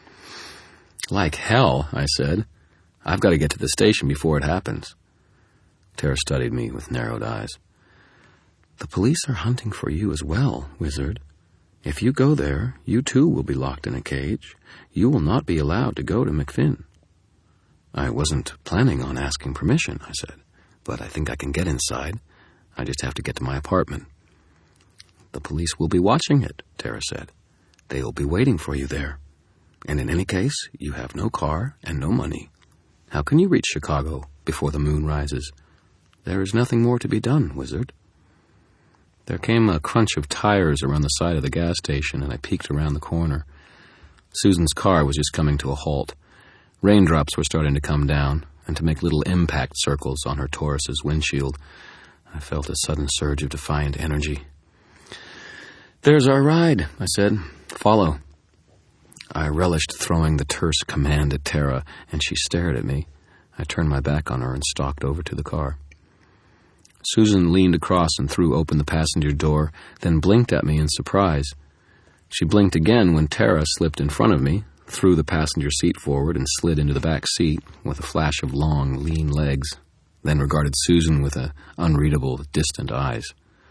"Like hell," I said. "I've got to get to the station before it happens." Tara studied me with narrowed eyes. "The police are hunting for you as well, wizard. If you go there, you too will be locked in a cage. You will not be allowed to go to McFinn." "I wasn't planning on asking permission," I said, "but I think I can get inside. I just have to get to my apartment." "The police will be watching it," Tara said. "They will be waiting for you there. And in any case, you have no car and no money. How can you reach Chicago before the moon rises? There is nothing more to be done, wizard." There came a crunch of tires around the side of the gas station, and I peeked around the corner. Susan's car was just coming to a halt. Raindrops were starting to come down, and to make little impact circles on her Taurus's windshield. I felt a sudden surge of defiant energy. "There's our ride," I said. "Follow." I relished throwing the terse command at Tara, and she stared at me. I turned my back on her and stalked over to the car. Susan leaned across and threw open the passenger door, then blinked at me in surprise. She blinked again when Tara slipped in front of me, threw the passenger seat forward and slid into the back seat with a flash of long, lean legs, then regarded Susan with a unreadable, distant eyes.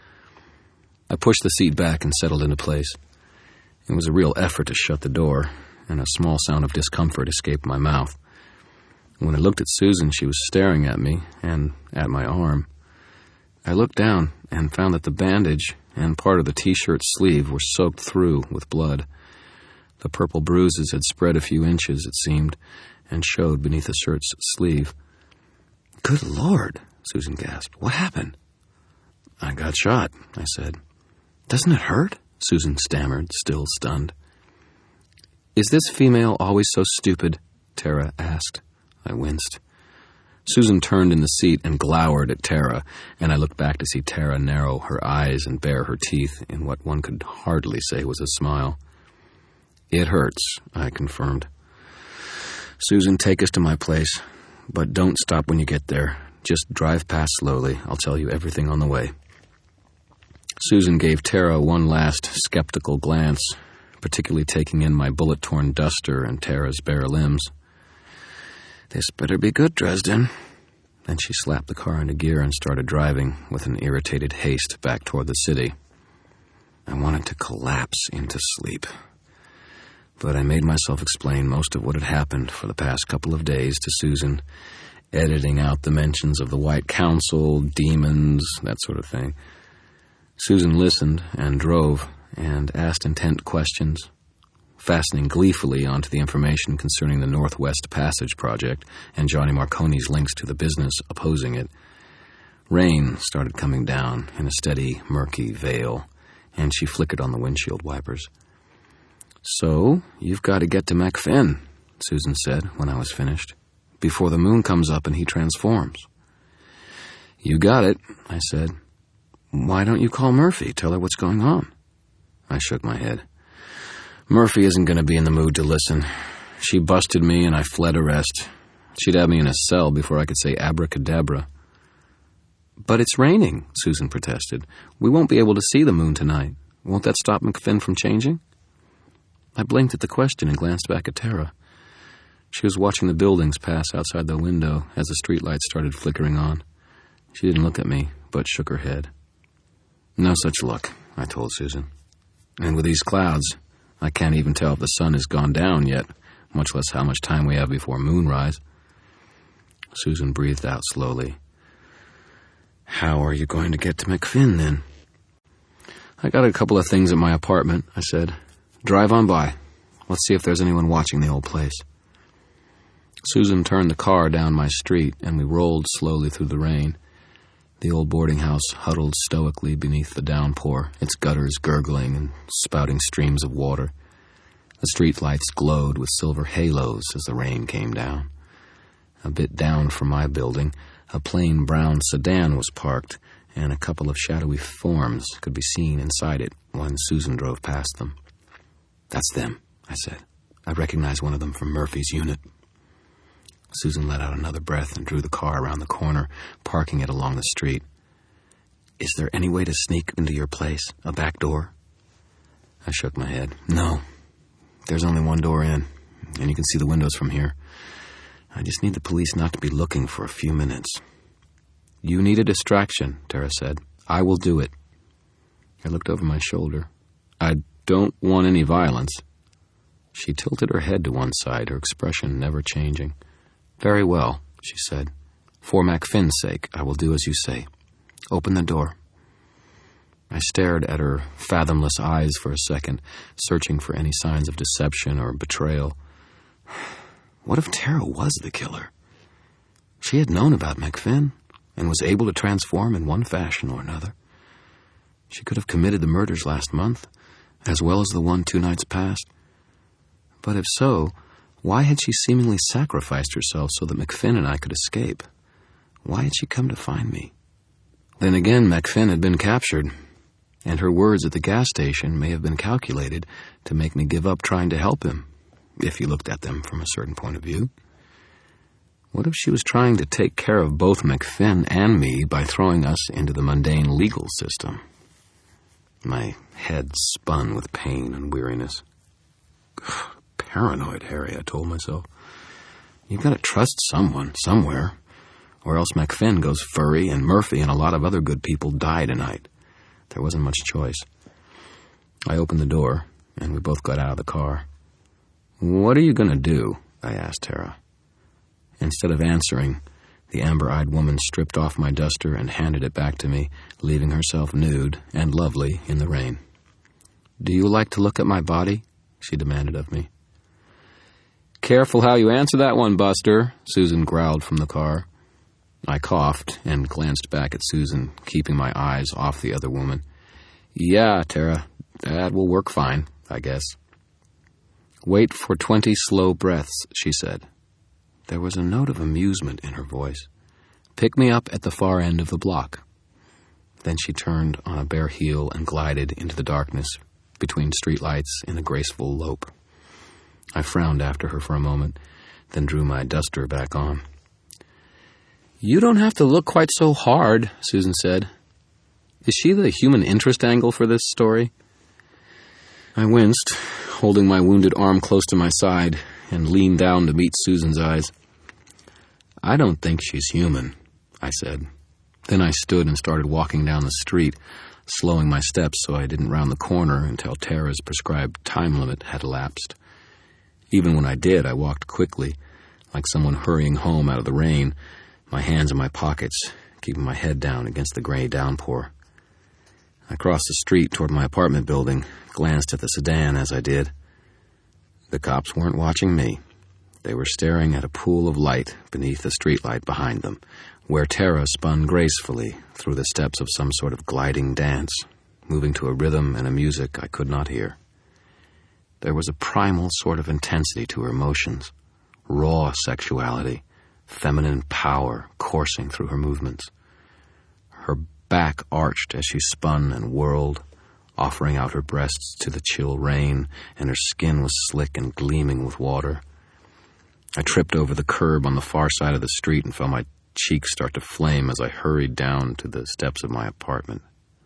I pushed the seat back and settled into place. It was a real effort to shut the door, and a small sound of discomfort escaped my mouth. When I looked at Susan, she was staring at me and at my arm. I looked down and found that the bandage and part of the T-shirt sleeve were soaked through with blood. The purple bruises had spread a few inches, it seemed, and showed beneath the shirt's sleeve. "Good Lord," Susan gasped. "What happened?" "I got shot," I said. "Doesn't it hurt?" Susan stammered, still stunned. "Is this female always so stupid?" Tara asked. I winced. Susan turned in the seat and glowered at Tara, and I looked back to see Tara narrow her eyes and bare her teeth in what one could hardly say was a smile. "It hurts," I confirmed. "Susan, take us to my place, but don't stop when you get there. Just drive past slowly. I'll tell you everything on the way." Susan gave Tara one last skeptical glance, particularly taking in my bullet-torn duster and Tara's bare limbs. "This better be good, Dresden." Then she slapped the car into gear and started driving with an irritated haste back toward the city. I wanted to collapse into sleep, but I made myself explain most of what had happened for the past couple of days to Susan, editing out the mentions of the White Council, demons, that sort of thing. Susan listened and drove and asked intent questions, fastening gleefully onto the information concerning the Northwest Passage project and Johnny Marconi's links to the business opposing it. Rain started coming down in a steady, murky veil, and she flickered on the windshield wipers. So, you've got to get to McFinn, Susan said when I was finished, before the moon comes up and he transforms. You got it, I said. Why don't you call Murphy? Tell her what's going on. I shook my head. Murphy isn't going to be in the mood to listen. She busted me and I fled arrest. She'd have me in a cell before I could say abracadabra. But it's raining, Susan protested. We won't be able to see the moon tonight. Won't that stop McFinn from changing? I blinked at the question and glanced back at Tara. She was watching the buildings pass outside the window as the streetlights started flickering on. She didn't look at me, but shook her head. No such luck, I told Susan. And with these clouds, I can't even tell if the sun has gone down yet, much less how much time we have before moonrise. Susan breathed out slowly. How are you going to get to McFinn, then? I got a couple of things at my apartment, I said. Drive on by. Let's see if there's anyone watching the old place. Susan turned the car down my street, and we rolled slowly through the rain. The old boarding house huddled stoically beneath the downpour, its gutters gurgling and spouting streams of water. The street lights glowed with silver halos as the rain came down. A bit down from my building, a plain brown sedan was parked, and a couple of shadowy forms could be seen inside it when Susan drove past them. That's them, I said. I recognize one of them from Murphy's unit. Susan let out another breath and drew the car around the corner, parking it along the street. Is there any way to sneak into your place? A back door? I shook my head. No. There's only one door in, and you can see the windows from here. I just need the police not to be looking for a few minutes. You need a distraction, Tara said. I will do it. I looked over my shoulder. I don't want any violence. She tilted her head to one side, her expression never changing. Very well, she said. For McFinn's sake, I will do as you say. Open the door. I stared at her fathomless eyes for a second, searching for any signs of deception or betrayal. What if Tara was the killer? She had known about McFinn and was able to transform in one fashion or another. She could have committed the murders last month, as well as the one two nights past. But if so, why had she seemingly sacrificed herself so that McFinn and I could escape? Why had she come to find me? Then again, McFinn had been captured, and her words at the gas station may have been calculated to make me give up trying to help him, if you looked at them from a certain point of view. What if she was trying to take care of both McFinn and me by throwing us into the mundane legal system? My head spun with pain and weariness. Paranoid, Harry, I told myself. You've got to trust someone, somewhere, or else McFinn goes furry and Murphy and a lot of other good people die tonight. There wasn't much choice. I opened the door, and we both got out of the car. What are you going to do? I asked Tara. Instead of answering, the amber-eyed woman stripped off my duster and handed it back to me, leaving herself nude and lovely in the rain. Do you like to look at my body? She demanded of me. Careful how you answer that one, Buster, Susan growled from the car. I coughed and glanced back at Susan, keeping my eyes off the other woman. Yeah, Tara, that will work fine, I guess. Wait for twenty slow breaths, she said. There was a note of amusement in her voice. Pick me up at the far end of the block. Then she turned on a bare heel and glided into the darkness between streetlights in a graceful lope. I frowned after her for a moment, then drew my duster back on. You don't have to look quite so hard, Susan said. Is she the human interest angle for this story? I winced, holding my wounded arm close to my side, and leaned down to meet Susan's eyes. I don't think she's human, I said. Then I stood and started walking down the street, slowing my steps so I didn't round the corner until Tara's prescribed time limit had elapsed. Even when I did, I walked quickly, like someone hurrying home out of the rain, my hands in my pockets, keeping my head down against the gray downpour. I crossed the street toward my apartment building, glanced at the sedan as I did. The cops weren't watching me. They were staring at a pool of light beneath the streetlight behind them, where Tara spun gracefully through the steps of some sort of gliding dance, moving to a rhythm and a music I could not hear. there was a primal sort of intensity to her emotions, raw sexuality, feminine power coursing through her movements. Her back arched as she spun and whirled, offering out her breasts to the chill rain, and her skin was slick and gleaming with water. I tripped over the curb on the far side of the street and felt my cheeks start to flame as I hurried down to the steps of my apartment.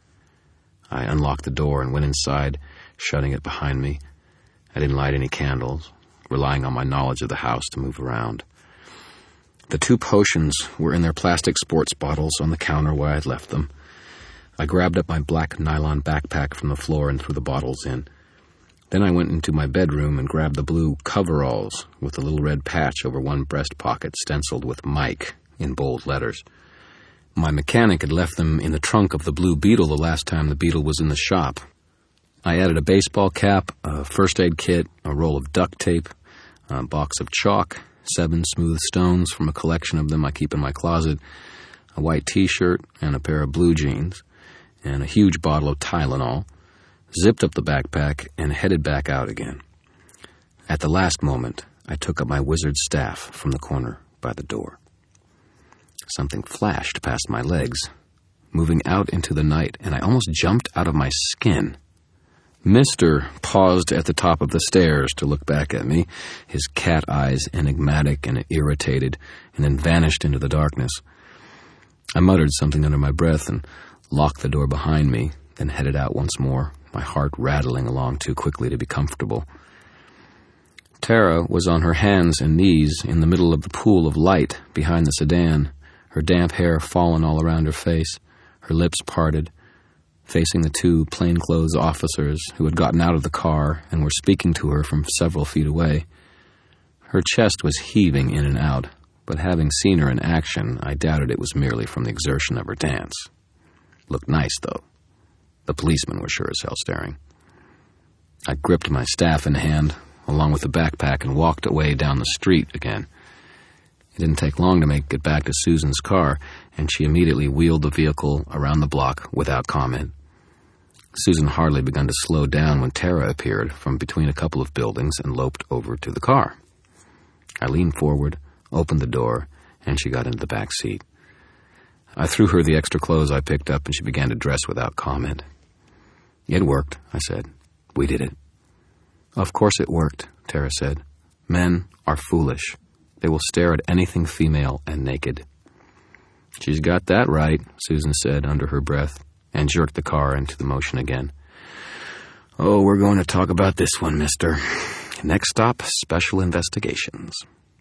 I unlocked the door and went inside, shutting it behind me. I didn't light any candles, relying on my knowledge of the house to move around. The two potions were in their plastic sports bottles on the counter where I had left them. I grabbed up my black nylon backpack from the floor and threw the bottles in. Then I went into my bedroom and grabbed the blue coveralls with the little red patch over one breast pocket stenciled with Mike in bold letters. My mechanic had left them in the trunk of the Blue Beetle the last time the Beetle was in the shop. I added a baseball cap, a first aid kit, a roll of duct tape, a box of chalk, seven smooth stones from a collection of them I keep in my closet, a white t-shirt and a pair of blue jeans, and a huge bottle of Tylenol, zipped up the backpack, and headed back out again. At the last moment, I took up my wizard staff from the corner by the door. Something flashed past my legs, moving out into the night, and I almost jumped out of my skin. Mister paused at the top of the stairs to look back at me, his cat eyes enigmatic and irritated, and then vanished into the darkness. I muttered something under my breath and locked the door behind me, then headed out once more, my heart rattling along too quickly to be comfortable. Tara was on her hands and knees in the middle of the pool of light behind the sedan, her damp hair fallen all around her face, her lips parted, facing the two plainclothes officers who had gotten out of the car and were speaking to her from several feet away. Her chest was heaving in and out, but having seen her in action, I doubted it was merely from the exertion of her dance. Looked nice, though. The policemen were sure as hell staring. I gripped my staff in hand, along with the backpack, and walked away down the street again. It didn't take long to make it back to Susan's car, and she immediately wheeled the vehicle around the block without comment. Susan hardly begun to slow down when Tara appeared from between a couple of buildings and loped over to the car. I leaned forward, opened the door, and she got into the back seat. I threw her the extra clothes I picked up, and she began to dress without comment. "It worked," I said. "We did it." "Of course it worked," Tara said. "Men are foolish. They will stare at anything female and naked." "She's got that right," Susan said under her breath, and jerked the car into the motion again. "Oh, we're going to talk about this one, mister. Next stop, Special Investigations."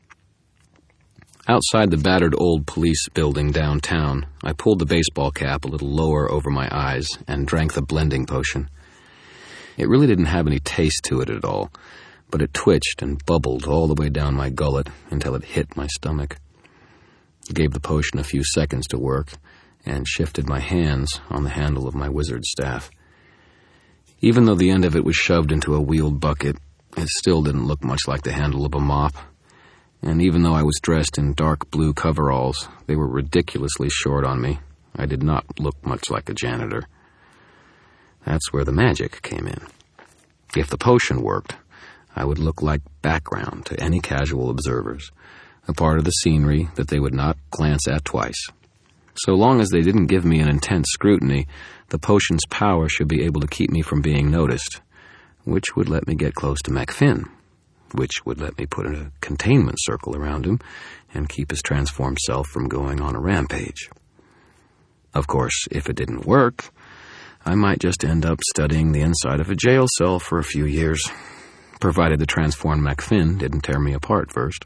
Outside the battered old police building downtown, I pulled the baseball cap a little lower over my eyes and drank the blending potion. It really didn't have any taste to it at all, but it twitched and bubbled all the way down my gullet until it hit my stomach. I gave the potion a few seconds to work and shifted my hands on the handle of my wizard staff. Even though the end of it was shoved into a wheeled bucket, it still didn't look much like the handle of a mop. And even though I was dressed in dark blue coveralls, they were ridiculously short on me. I did not look much like a janitor. That's where the magic came in. If the potion worked, I would look like background to any casual observers, a part of the scenery that they would not glance at twice. So long as they didn't give me an intense scrutiny, the potion's power should be able to keep me from being noticed, which would let me get close to MacFinn, which would let me put a containment circle around him and keep his transformed self from going on a rampage. Of course, if it didn't work, I might just end up studying the inside of a jail cell for a few years, provided the transformed MacFinn didn't tear me apart first.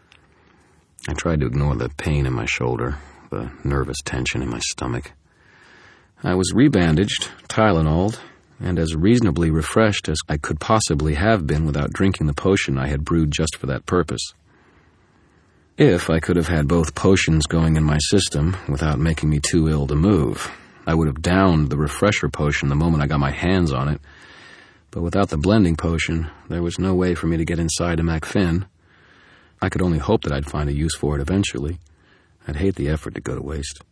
I tried to ignore the pain in my shoulder, the nervous tension in my stomach. I was rebandaged, Tylenol'd, and as reasonably refreshed as I could possibly have been without drinking the potion I had brewed just for that purpose. If I could have had both potions going in my system without making me too ill to move, I would have downed the refresher potion the moment I got my hands on it. But without the blending potion, there was no way for me to get inside to MacFinn. I could only hope that I'd find a use for it eventually. I'd hate the effort to go to waste.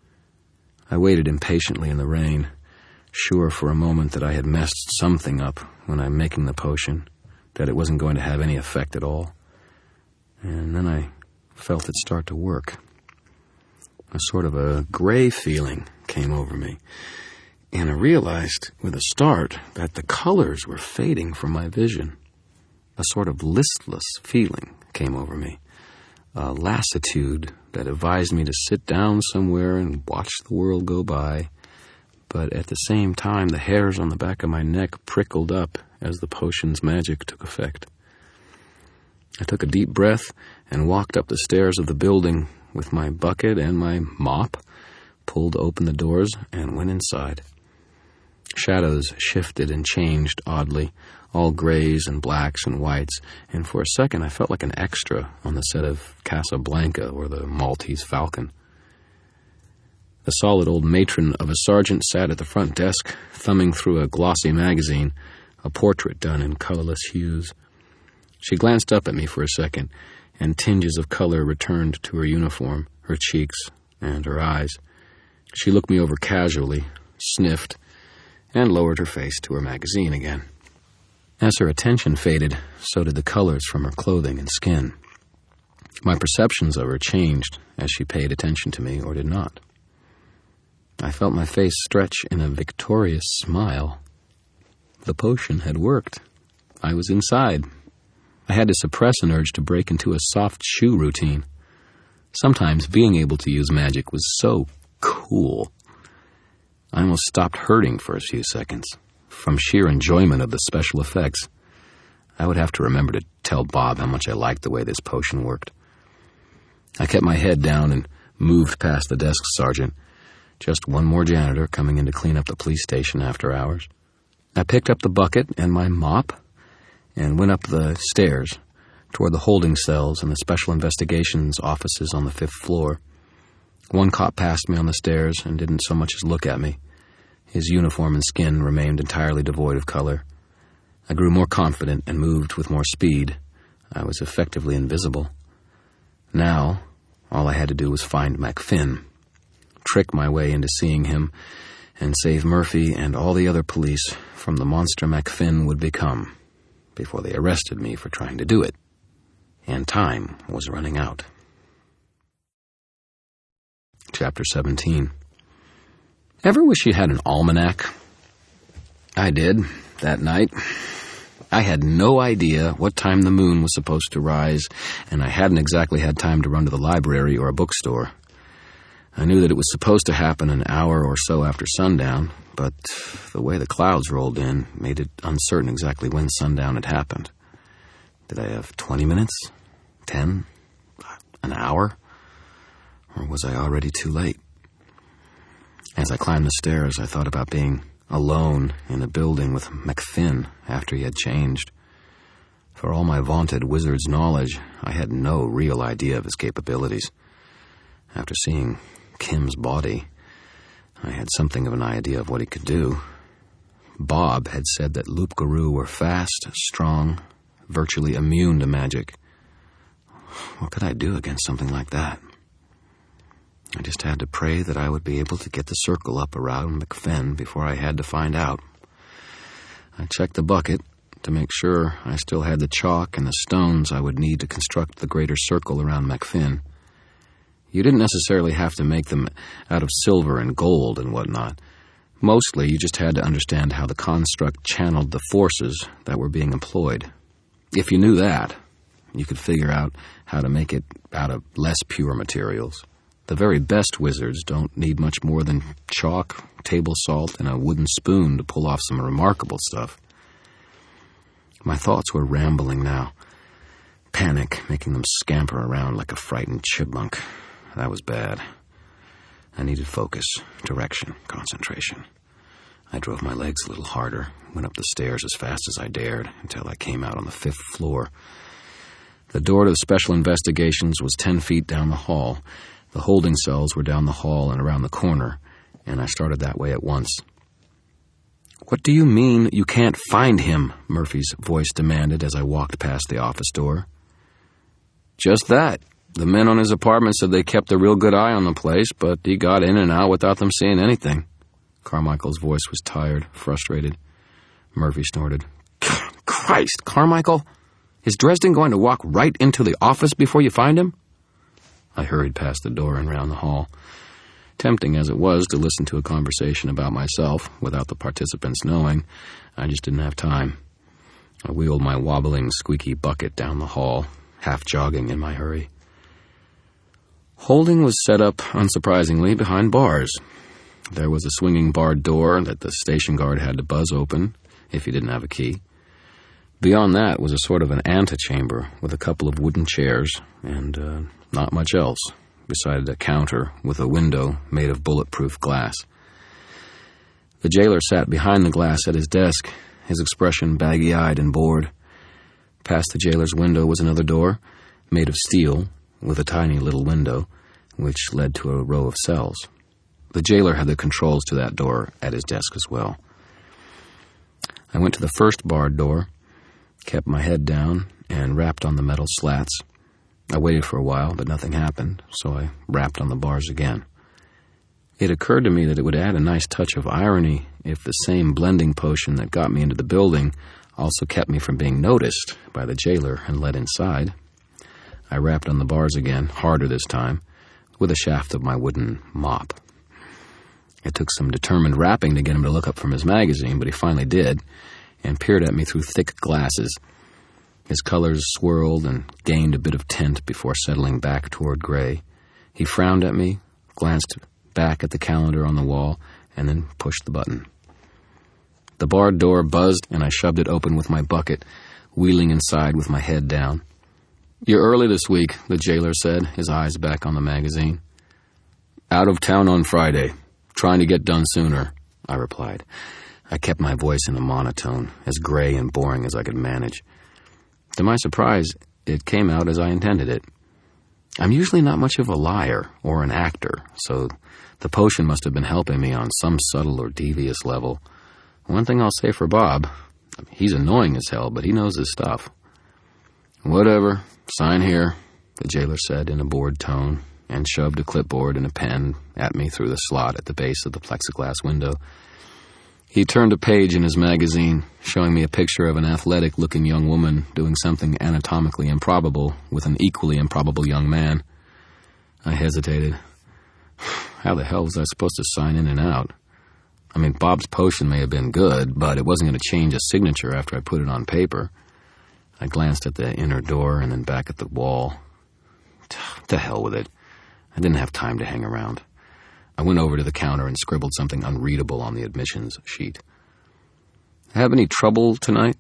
I waited impatiently in the rain, sure for a moment that I had messed something up when I'm making the potion, that it wasn't going to have any effect at all. And then I felt it start to work. A sort of a gray feeling came over me, and I realized with a start that the colors were fading from my vision. A sort of listless feeling came over me, a lassitude that advised me to sit down somewhere and watch the world go by, but at the same time the hairs on the back of my neck prickled up as the potion's magic took effect. I took a deep breath and walked up the stairs of the building with my bucket and my mop, pulled open the doors, and went inside. Shadows shifted and changed oddly, all grays and blacks and whites, and for a second I felt like an extra on the set of Casablanca or the Maltese Falcon. The solid old matron of a sergeant sat at the front desk, thumbing through a glossy magazine, a portrait done in colorless hues. She glanced up at me for a second, and tinges of color returned to her uniform, her cheeks, and her eyes. She looked me over casually, sniffed, and lowered her face to her magazine again. As her attention faded, so did the colors from her clothing and skin. My perceptions of her changed as she paid attention to me or did not. I felt my face stretch in a victorious smile. The potion had worked. I was inside. I had to suppress an urge to break into a soft shoe routine. Sometimes being able to use magic was so cool. I almost stopped hurting for a few seconds, from sheer enjoyment of the special effects. I would have to remember to tell Bob how much I liked the way this potion worked. I kept my head down and moved past the desk sergeant, just one more janitor coming in to clean up the police station after hours. I picked up the bucket and my mop and went up the stairs toward the holding cells and the special investigations offices on the fifth floor. One cop passed me on the stairs and didn't so much as look at me. His uniform and skin remained entirely devoid of color. I grew more confident and moved with more speed. I was effectively invisible. Now, all I had to do was find MacFinn, trick my way into seeing him, and save Murphy and all the other police from the monster MacFinn would become before they arrested me for trying to do it. And time was running out. Chapter seventeen. Ever wish you had an almanac? I did, that night. I had no idea what time the moon was supposed to rise, and I hadn't exactly had time to run to the library or a bookstore. I knew that it was supposed to happen an hour or so after sundown, but the way the clouds rolled in made it uncertain exactly when sundown had happened. Did I have twenty minutes? Ten? An hour? Or was I already too late? As I climbed the stairs, I thought about being alone in a building with MacFinn after he had changed. For all my vaunted wizard's knowledge, I had no real idea of his capabilities. After seeing Kim's body, I had something of an idea of what he could do. Bob had said that Loup-Garou were fast, strong, virtually immune to magic. What could I do against something like that? I just had to pray that I would be able to get the circle up around MacFinn before I had to find out. I checked the bucket to make sure I still had the chalk and the stones I would need to construct the greater circle around MacFinn. You didn't necessarily have to make them out of silver and gold and whatnot. Mostly, you just had to understand how the construct channeled the forces that were being employed. If you knew that, you could figure out how to make it out of less pure materials. The very best wizards don't need much more than chalk, table salt, and a wooden spoon to pull off some remarkable stuff. My thoughts were rambling now. Panic making them scamper around like a frightened chipmunk. That was bad. I needed focus, direction, concentration. I drove my legs a little harder, went up the stairs as fast as I dared, until I came out on the fifth floor. The door to the special investigations was ten feet down the hall. The holding cells were down the hall and around the corner, and I started that way at once. "What do you mean you can't find him?" Murphy's voice demanded as I walked past the office door. "Just that. The men on his apartment said they kept a real good eye on the place, but he got in and out without them seeing anything." Carmichael's voice was tired, frustrated. Murphy snorted. "Christ, Christ, Carmichael! Is Dresden going to walk right into the office before you find him?" I hurried past the door and round the hall. Tempting as it was to listen to a conversation about myself without the participants knowing, I just didn't have time. I wheeled my wobbling, squeaky bucket down the hall, half jogging in my hurry. Holding was set up, unsurprisingly, behind bars. There was a swinging barred door that the station guard had to buzz open if he didn't have a key. Beyond that was a sort of an antechamber with a couple of wooden chairs and uh, not much else, beside a counter with a window made of bulletproof glass. The jailer sat behind the glass at his desk, his expression baggy-eyed and bored. Past the jailer's window was another door, made of steel, with a tiny little window, which led to a row of cells. The jailer had the controls to that door at his desk as well. I went to the first barred door, kept my head down, and rapped on the metal slats. I waited for a while, but nothing happened, so I rapped on the bars again. It occurred to me that it would add a nice touch of irony if the same blending potion that got me into the building also kept me from being noticed by the jailer and let inside. I rapped on the bars again, harder this time, with a shaft of my wooden mop. It took some determined rapping to get him to look up from his magazine, but he finally did, and peered at me through thick glasses. His colors swirled and gained a bit of tint before settling back toward gray. He frowned at me, glanced back at the calendar on the wall, and then pushed the button. The barred door buzzed, and I shoved it open with my bucket, wheeling inside with my head down. "You're early this week," the jailer said, his eyes back on the magazine. "Out of town on Friday. Trying to get done sooner," I replied. I kept my voice in a monotone, as gray and boring as I could manage. To my surprise, it came out as I intended it. I'm usually not much of a liar or an actor, so the potion must have been helping me on some subtle or devious level. One thing I'll say for Bob, he's annoying as hell, but he knows his stuff. "Whatever, sign here," the jailer said in a bored tone, and shoved a clipboard and a pen at me through the slot at the base of the plexiglass window. He turned a page in his magazine, showing me a picture of an athletic-looking young woman doing something anatomically improbable with an equally improbable young man. I hesitated. How the hell was I supposed to sign in and out? I mean, Bob's potion may have been good, but it wasn't going to change a signature after I put it on paper. I glanced at the inner door and then back at the wall. To hell with it. I didn't have time to hang around. I went over to the counter and scribbled something unreadable on the admissions sheet. "Have any trouble tonight?"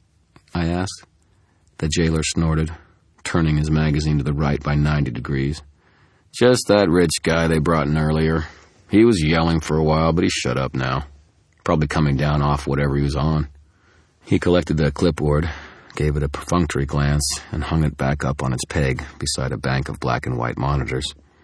I asked. The jailer snorted, turning his magazine to the right by ninety degrees. "Just that rich guy they brought in earlier. He was yelling for a while, but he's shut up now. Probably coming down off whatever he was on." He collected the clipboard, gave it a perfunctory glance, and hung it back up on its peg beside a bank of black and white monitors.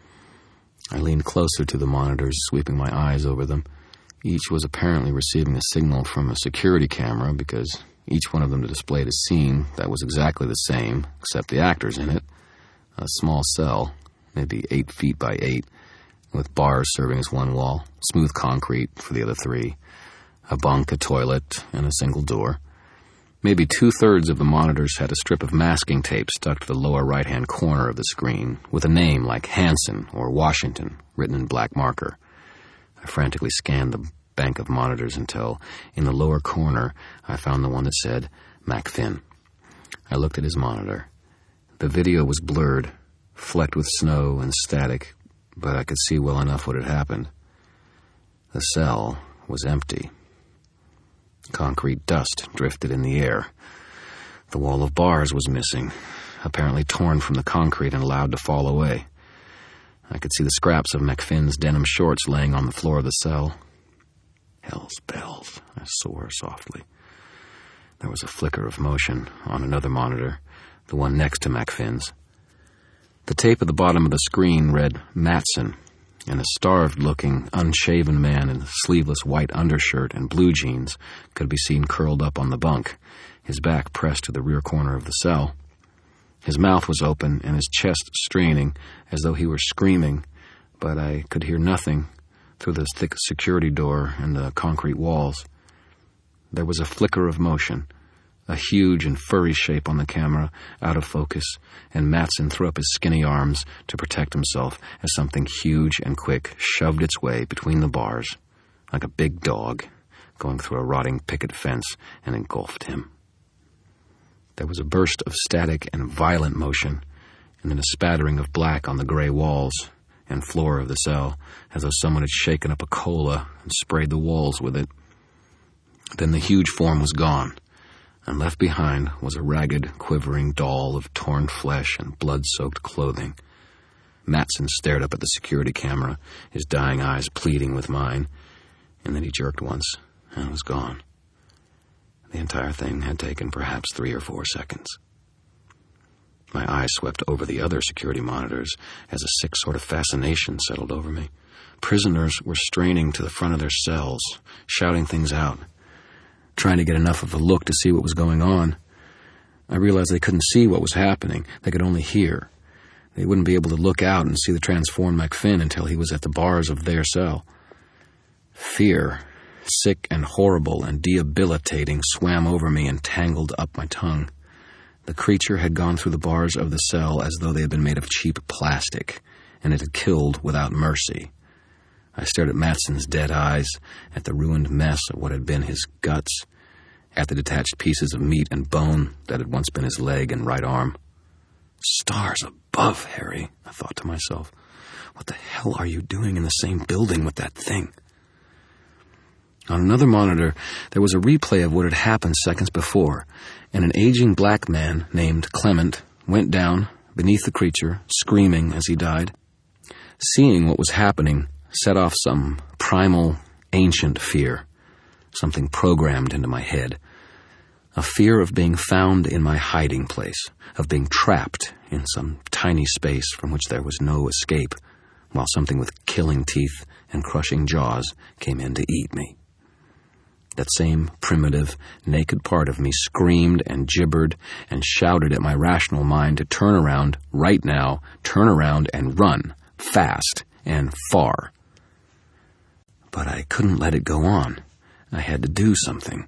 I leaned closer to the monitors, sweeping my eyes over them. Each was apparently receiving a signal from a security camera because each one of them displayed a scene that was exactly the same, except the actors in it. A small cell, maybe eight feet by eight, with bars serving as one wall, smooth concrete for the other three, a bunk, a toilet, and a single door. Maybe two-thirds of the monitors had a strip of masking tape stuck to the lower right-hand corner of the screen, with a name like Hanson or Washington written in black marker. I frantically scanned the bank of monitors until, in the lower corner, I found the one that said MacFinn. I looked at his monitor. The video was blurred, flecked with snow and static, but I could see well enough what had happened. The cell was empty. Concrete dust drifted in the air. The wall of bars was missing, apparently torn from the concrete and allowed to fall away. I could see the scraps of MacFinn's denim shorts laying on the floor of the cell. "Hell's bells," I swore softly. There was a flicker of motion on another monitor, the one next to MacFinn's. The tape at the bottom of the screen read Matson, and a starved-looking, unshaven man in a sleeveless white undershirt and blue jeans could be seen curled up on the bunk, his back pressed to the rear corner of the cell. His mouth was open and his chest straining as though he were screaming, but I could hear nothing through the thick security door and the concrete walls. There was a flicker of motion, a huge and furry shape on the camera, out of focus, and Mattson threw up his skinny arms to protect himself as something huge and quick shoved its way between the bars, like a big dog going through a rotting picket fence, and engulfed him. There was a burst of static and violent motion, and then a spattering of black on the gray walls and floor of the cell, as though someone had shaken up a cola and sprayed the walls with it. Then the huge form was gone, and left behind was a ragged, quivering doll of torn flesh and blood-soaked clothing. Mattson stared up at the security camera, his dying eyes pleading with mine, and then he jerked once, and was gone. The entire thing had taken perhaps three or four seconds. My eyes swept over the other security monitors as a sick sort of fascination settled over me. Prisoners were straining to the front of their cells, shouting things out, trying to get enough of a look to see what was going on. I realized they couldn't see what was happening. They could only hear. They wouldn't be able to look out and see the transformed McFinn until he was at the bars of their cell. Fear, sick and horrible and debilitating, swam over me and tangled up my tongue. The creature had gone through the bars of the cell as though they had been made of cheap plastic, and it had killed without mercy. I stared at Mattson's dead eyes, at the ruined mess of what had been his guts, at the detached pieces of meat and bone that had once been his leg and right arm. Stars above, Harry, I thought to myself. What the hell are you doing in the same building with that thing? On another monitor, there was a replay of what had happened seconds before, and an aging black man named Clement went down beneath the creature, screaming as he died. Seeing what was happening set off some primal, ancient fear, something programmed into my head. A fear of being found in my hiding place, of being trapped in some tiny space from which there was no escape, while something with killing teeth and crushing jaws came in to eat me. That same primitive, naked part of me screamed and gibbered and shouted at my rational mind to turn around right now, turn around and run, fast and far. But I couldn't let it go on. I had to do something.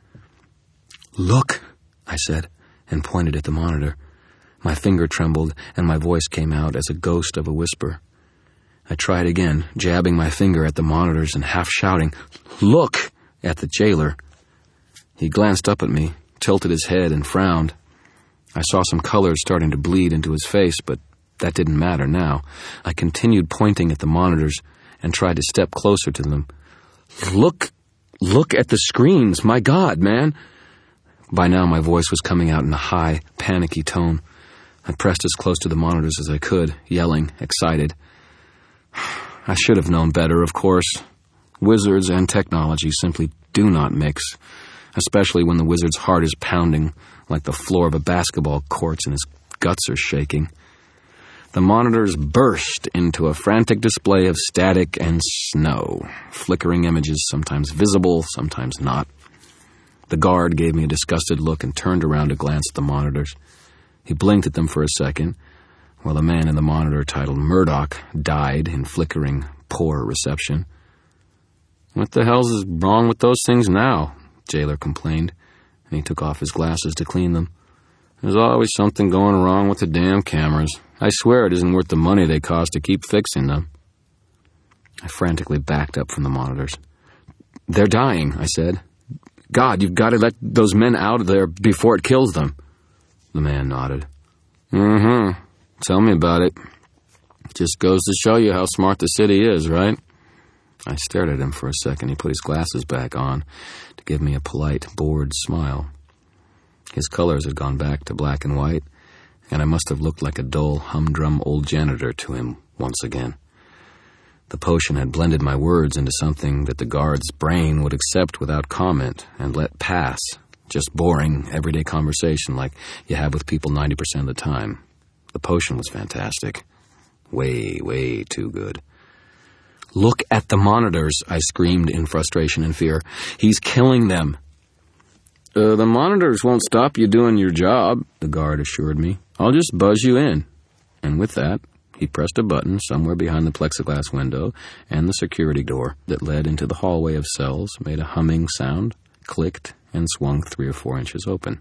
"Look," I said, and pointed at the monitor. My finger trembled, and my voice came out as a ghost of a whisper. I tried again, jabbing my finger at the monitors and half shouting, "Look!" at the jailer. He glanced up at me, tilted his head, and frowned. I saw some colors starting to bleed into his face, but that didn't matter now. I continued pointing at the monitors and tried to step closer to them. "Look, look at the screens, my God, man!" By now my voice was coming out in a high, panicky tone. I pressed as close to the monitors as I could, yelling, excited. I should have known better, of course. Wizards and technology simply do not mix, especially when the wizard's heart is pounding like the floor of a basketball court and his guts are shaking. The monitors burst into a frantic display of static and snow, flickering images, sometimes visible, sometimes not. The guard gave me a disgusted look and turned around to glance at the monitors. He blinked at them for a second, while the man in the monitor titled Murdoch died in flickering, poor reception. "What the hell's is wrong with those things now?" Jailer complained, and he took off his glasses to clean them. "There's always something going wrong with the damn cameras. I swear it isn't worth the money they cost to keep fixing them." I frantically backed up from the monitors. "They're dying," I said. "God, you've got to let those men out of there before it kills them." The man nodded. "Mm-hmm. Tell me about it. Just goes to show you how smart the city is, right?" I stared at him for a second. He put his glasses back on to give me a polite, bored smile. His colors had gone back to black and white, and I must have looked like a dull, humdrum old janitor to him once again. The potion had blended my words into something that the guard's brain would accept without comment and let pass, just boring, everyday conversation like you have with people ninety percent of the time. The potion was fantastic. Way, way too good. "Look at the monitors," I screamed in frustration and fear. "He's killing them." Uh, the monitors won't stop you doing your job," the guard assured me. "I'll just buzz you in." And with that, he pressed a button somewhere behind the plexiglass window, and the security door that led into the hallway of cells made a humming sound, clicked, and swung three or four inches open.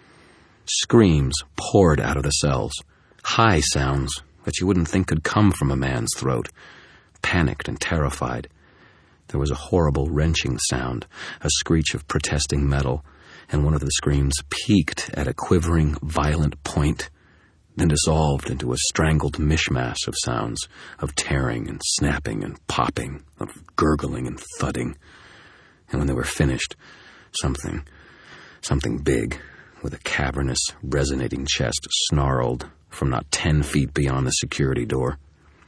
Screams poured out of the cells, high sounds that you wouldn't think could come from a man's throat. Panicked and terrified, there was a horrible wrenching sound, a screech of protesting metal, and one of the screams peaked at a quivering, violent point, then dissolved into a strangled mishmash of sounds, of tearing and snapping and popping, of gurgling and thudding. And when they were finished, something, something big, with a cavernous, resonating chest, snarled from not ten feet beyond the security door.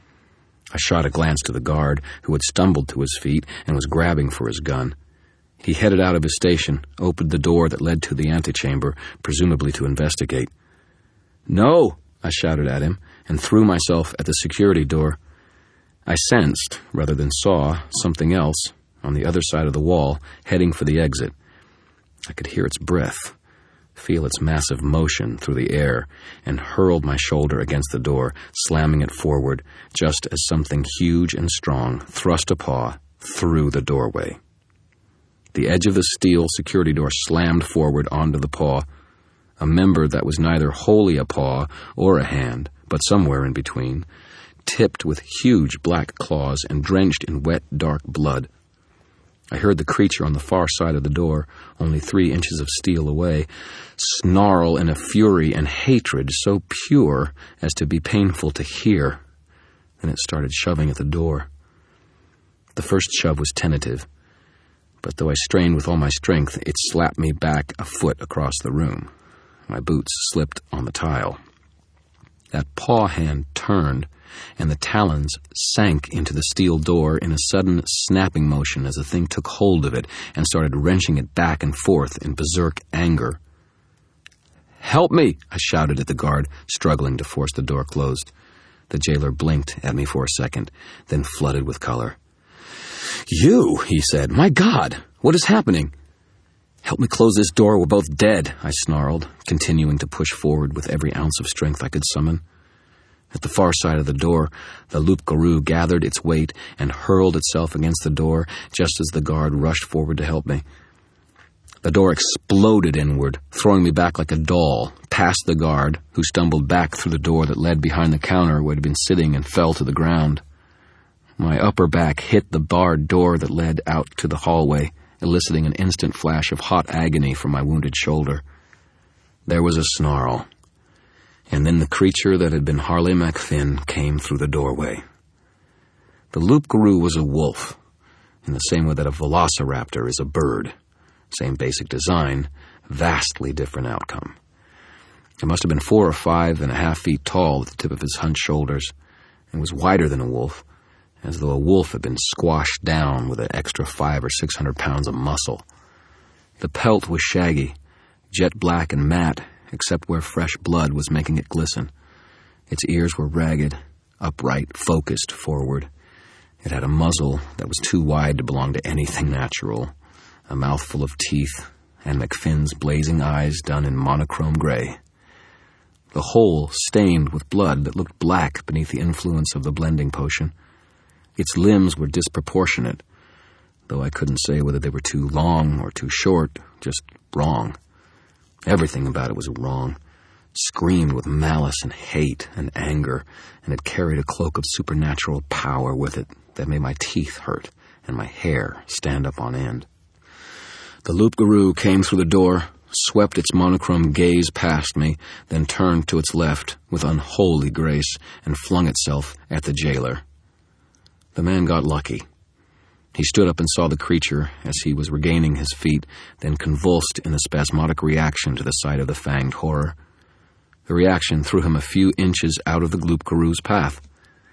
I shot a glance to the guard, who had stumbled to his feet and was grabbing for his gun. He headed out of his station, opened the door that led to the antechamber, presumably to investigate. "No!" I shouted at him, and threw myself at the security door. I sensed, rather than saw, something else, on the other side of the wall, heading for the exit. I could hear its breath, feel its massive motion through the air, and hurled my shoulder against the door, slamming it forward, just as something huge and strong thrust a paw through the doorway. The edge of the steel security door slammed forward onto the paw, a member that was neither wholly a paw or a hand, but somewhere in between, tipped with huge black claws and drenched in wet, dark blood. I heard the creature on the far side of the door, only three inches of steel away, snarl in a fury and hatred so pure as to be painful to hear. Then it started shoving at the door. The first shove was tentative, but though I strained with all my strength, it slapped me back a foot across the room. My boots slipped on the tile. That paw hand turned, and the talons sank into the steel door in a sudden snapping motion as the thing took hold of it and started wrenching it back and forth in berserk anger. "Help me!" I shouted at the guard, struggling to force the door closed. The jailer blinked at me for a second, then flooded with color. "You," he said. "My God, what is happening?" "Help me close this door, we're both dead," I snarled, continuing to push forward with every ounce of strength I could summon. At the far side of the door, the loup-garou gathered its weight and hurled itself against the door just as the guard rushed forward to help me. The door exploded inward, throwing me back like a doll, past the guard, who stumbled back through the door that led behind the counter where he had been sitting and fell to the ground. My upper back hit the barred door that led out to the hallway, eliciting an instant flash of hot agony from my wounded shoulder. There was a snarl, and then the creature that had been Harley MacFinn came through the doorway. The loup-garou was a wolf, in the same way that a velociraptor is a bird. Same basic design, vastly different outcome. It must have been four or five and a half feet tall at the tip of his hunched shoulders, and was wider than a wolf, as though a wolf had been squashed down with an extra five or six hundred pounds of muscle. The pelt was shaggy, jet black and matte, except where fresh blood was making it glisten. Its ears were ragged, upright, focused forward. It had a muzzle that was too wide to belong to anything natural, a mouthful of teeth, and MacFinn's blazing eyes done in monochrome gray. The whole stained with blood that looked black beneath the influence of the blending potion. Its limbs were disproportionate, though I couldn't say whether they were too long or too short, just wrong. Everything about it was wrong, screamed with malice and hate and anger, and it carried a cloak of supernatural power with it that made my teeth hurt and my hair stand up on end. The loup-garou came through the door, swept its monochrome gaze past me, then turned to its left with unholy grace and flung itself at the jailer. The man got lucky. He stood up and saw the creature as he was regaining his feet, then convulsed in a spasmodic reaction to the sight of the fanged horror. The reaction threw him a few inches out of the loup-garou's path.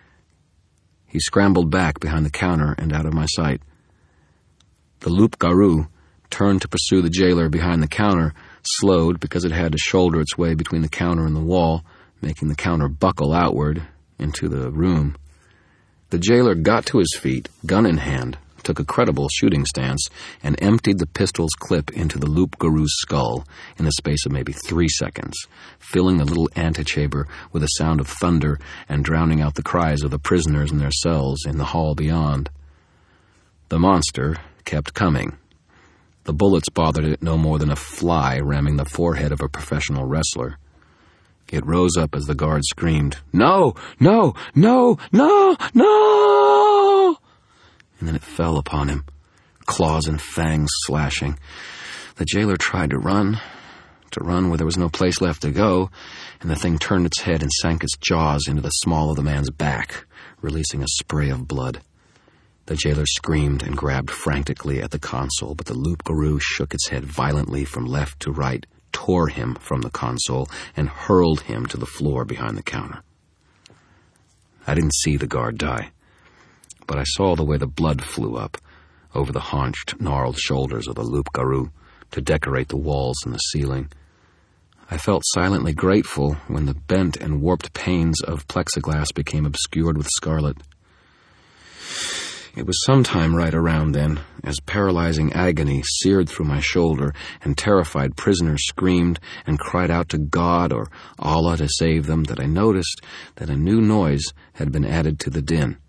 He scrambled back behind the counter and out of my sight. The loup-garou turned to pursue the jailer behind the counter, slowed because it had to shoulder its way between the counter and the wall, making the counter buckle outward into the room. The jailer got to his feet, gun in hand, took a credible shooting stance, and emptied the pistol's clip into the loup-garou's skull in the space of maybe three seconds, filling the little antechamber with a sound of thunder and drowning out the cries of the prisoners in their cells in the hall beyond. The monster kept coming. The bullets bothered it no more than a fly ramming the forehead of a professional wrestler. It rose up as the guard screamed, "No! No! No! No! No!" And then it fell upon him, claws and fangs slashing. The jailer tried to run, to run where there was no place left to go, and the thing turned its head and sank its jaws into the small of the man's back, releasing a spray of blood. The jailer screamed and grabbed frantically at the console, but the loup-garou shook its head violently from left to right, tore him from the console, and hurled him to the floor behind the counter. I didn't see the guard die, but I saw the way the blood flew up over the haunched, gnarled shoulders of the loup-garou to decorate the walls and the ceiling. I felt silently grateful when the bent and warped panes of plexiglass became obscured with scarlet. It was sometime right around then, as paralyzing agony seared through my shoulder and terrified prisoners screamed and cried out to God or Allah to save them, that I noticed that a new noise had been added to the din.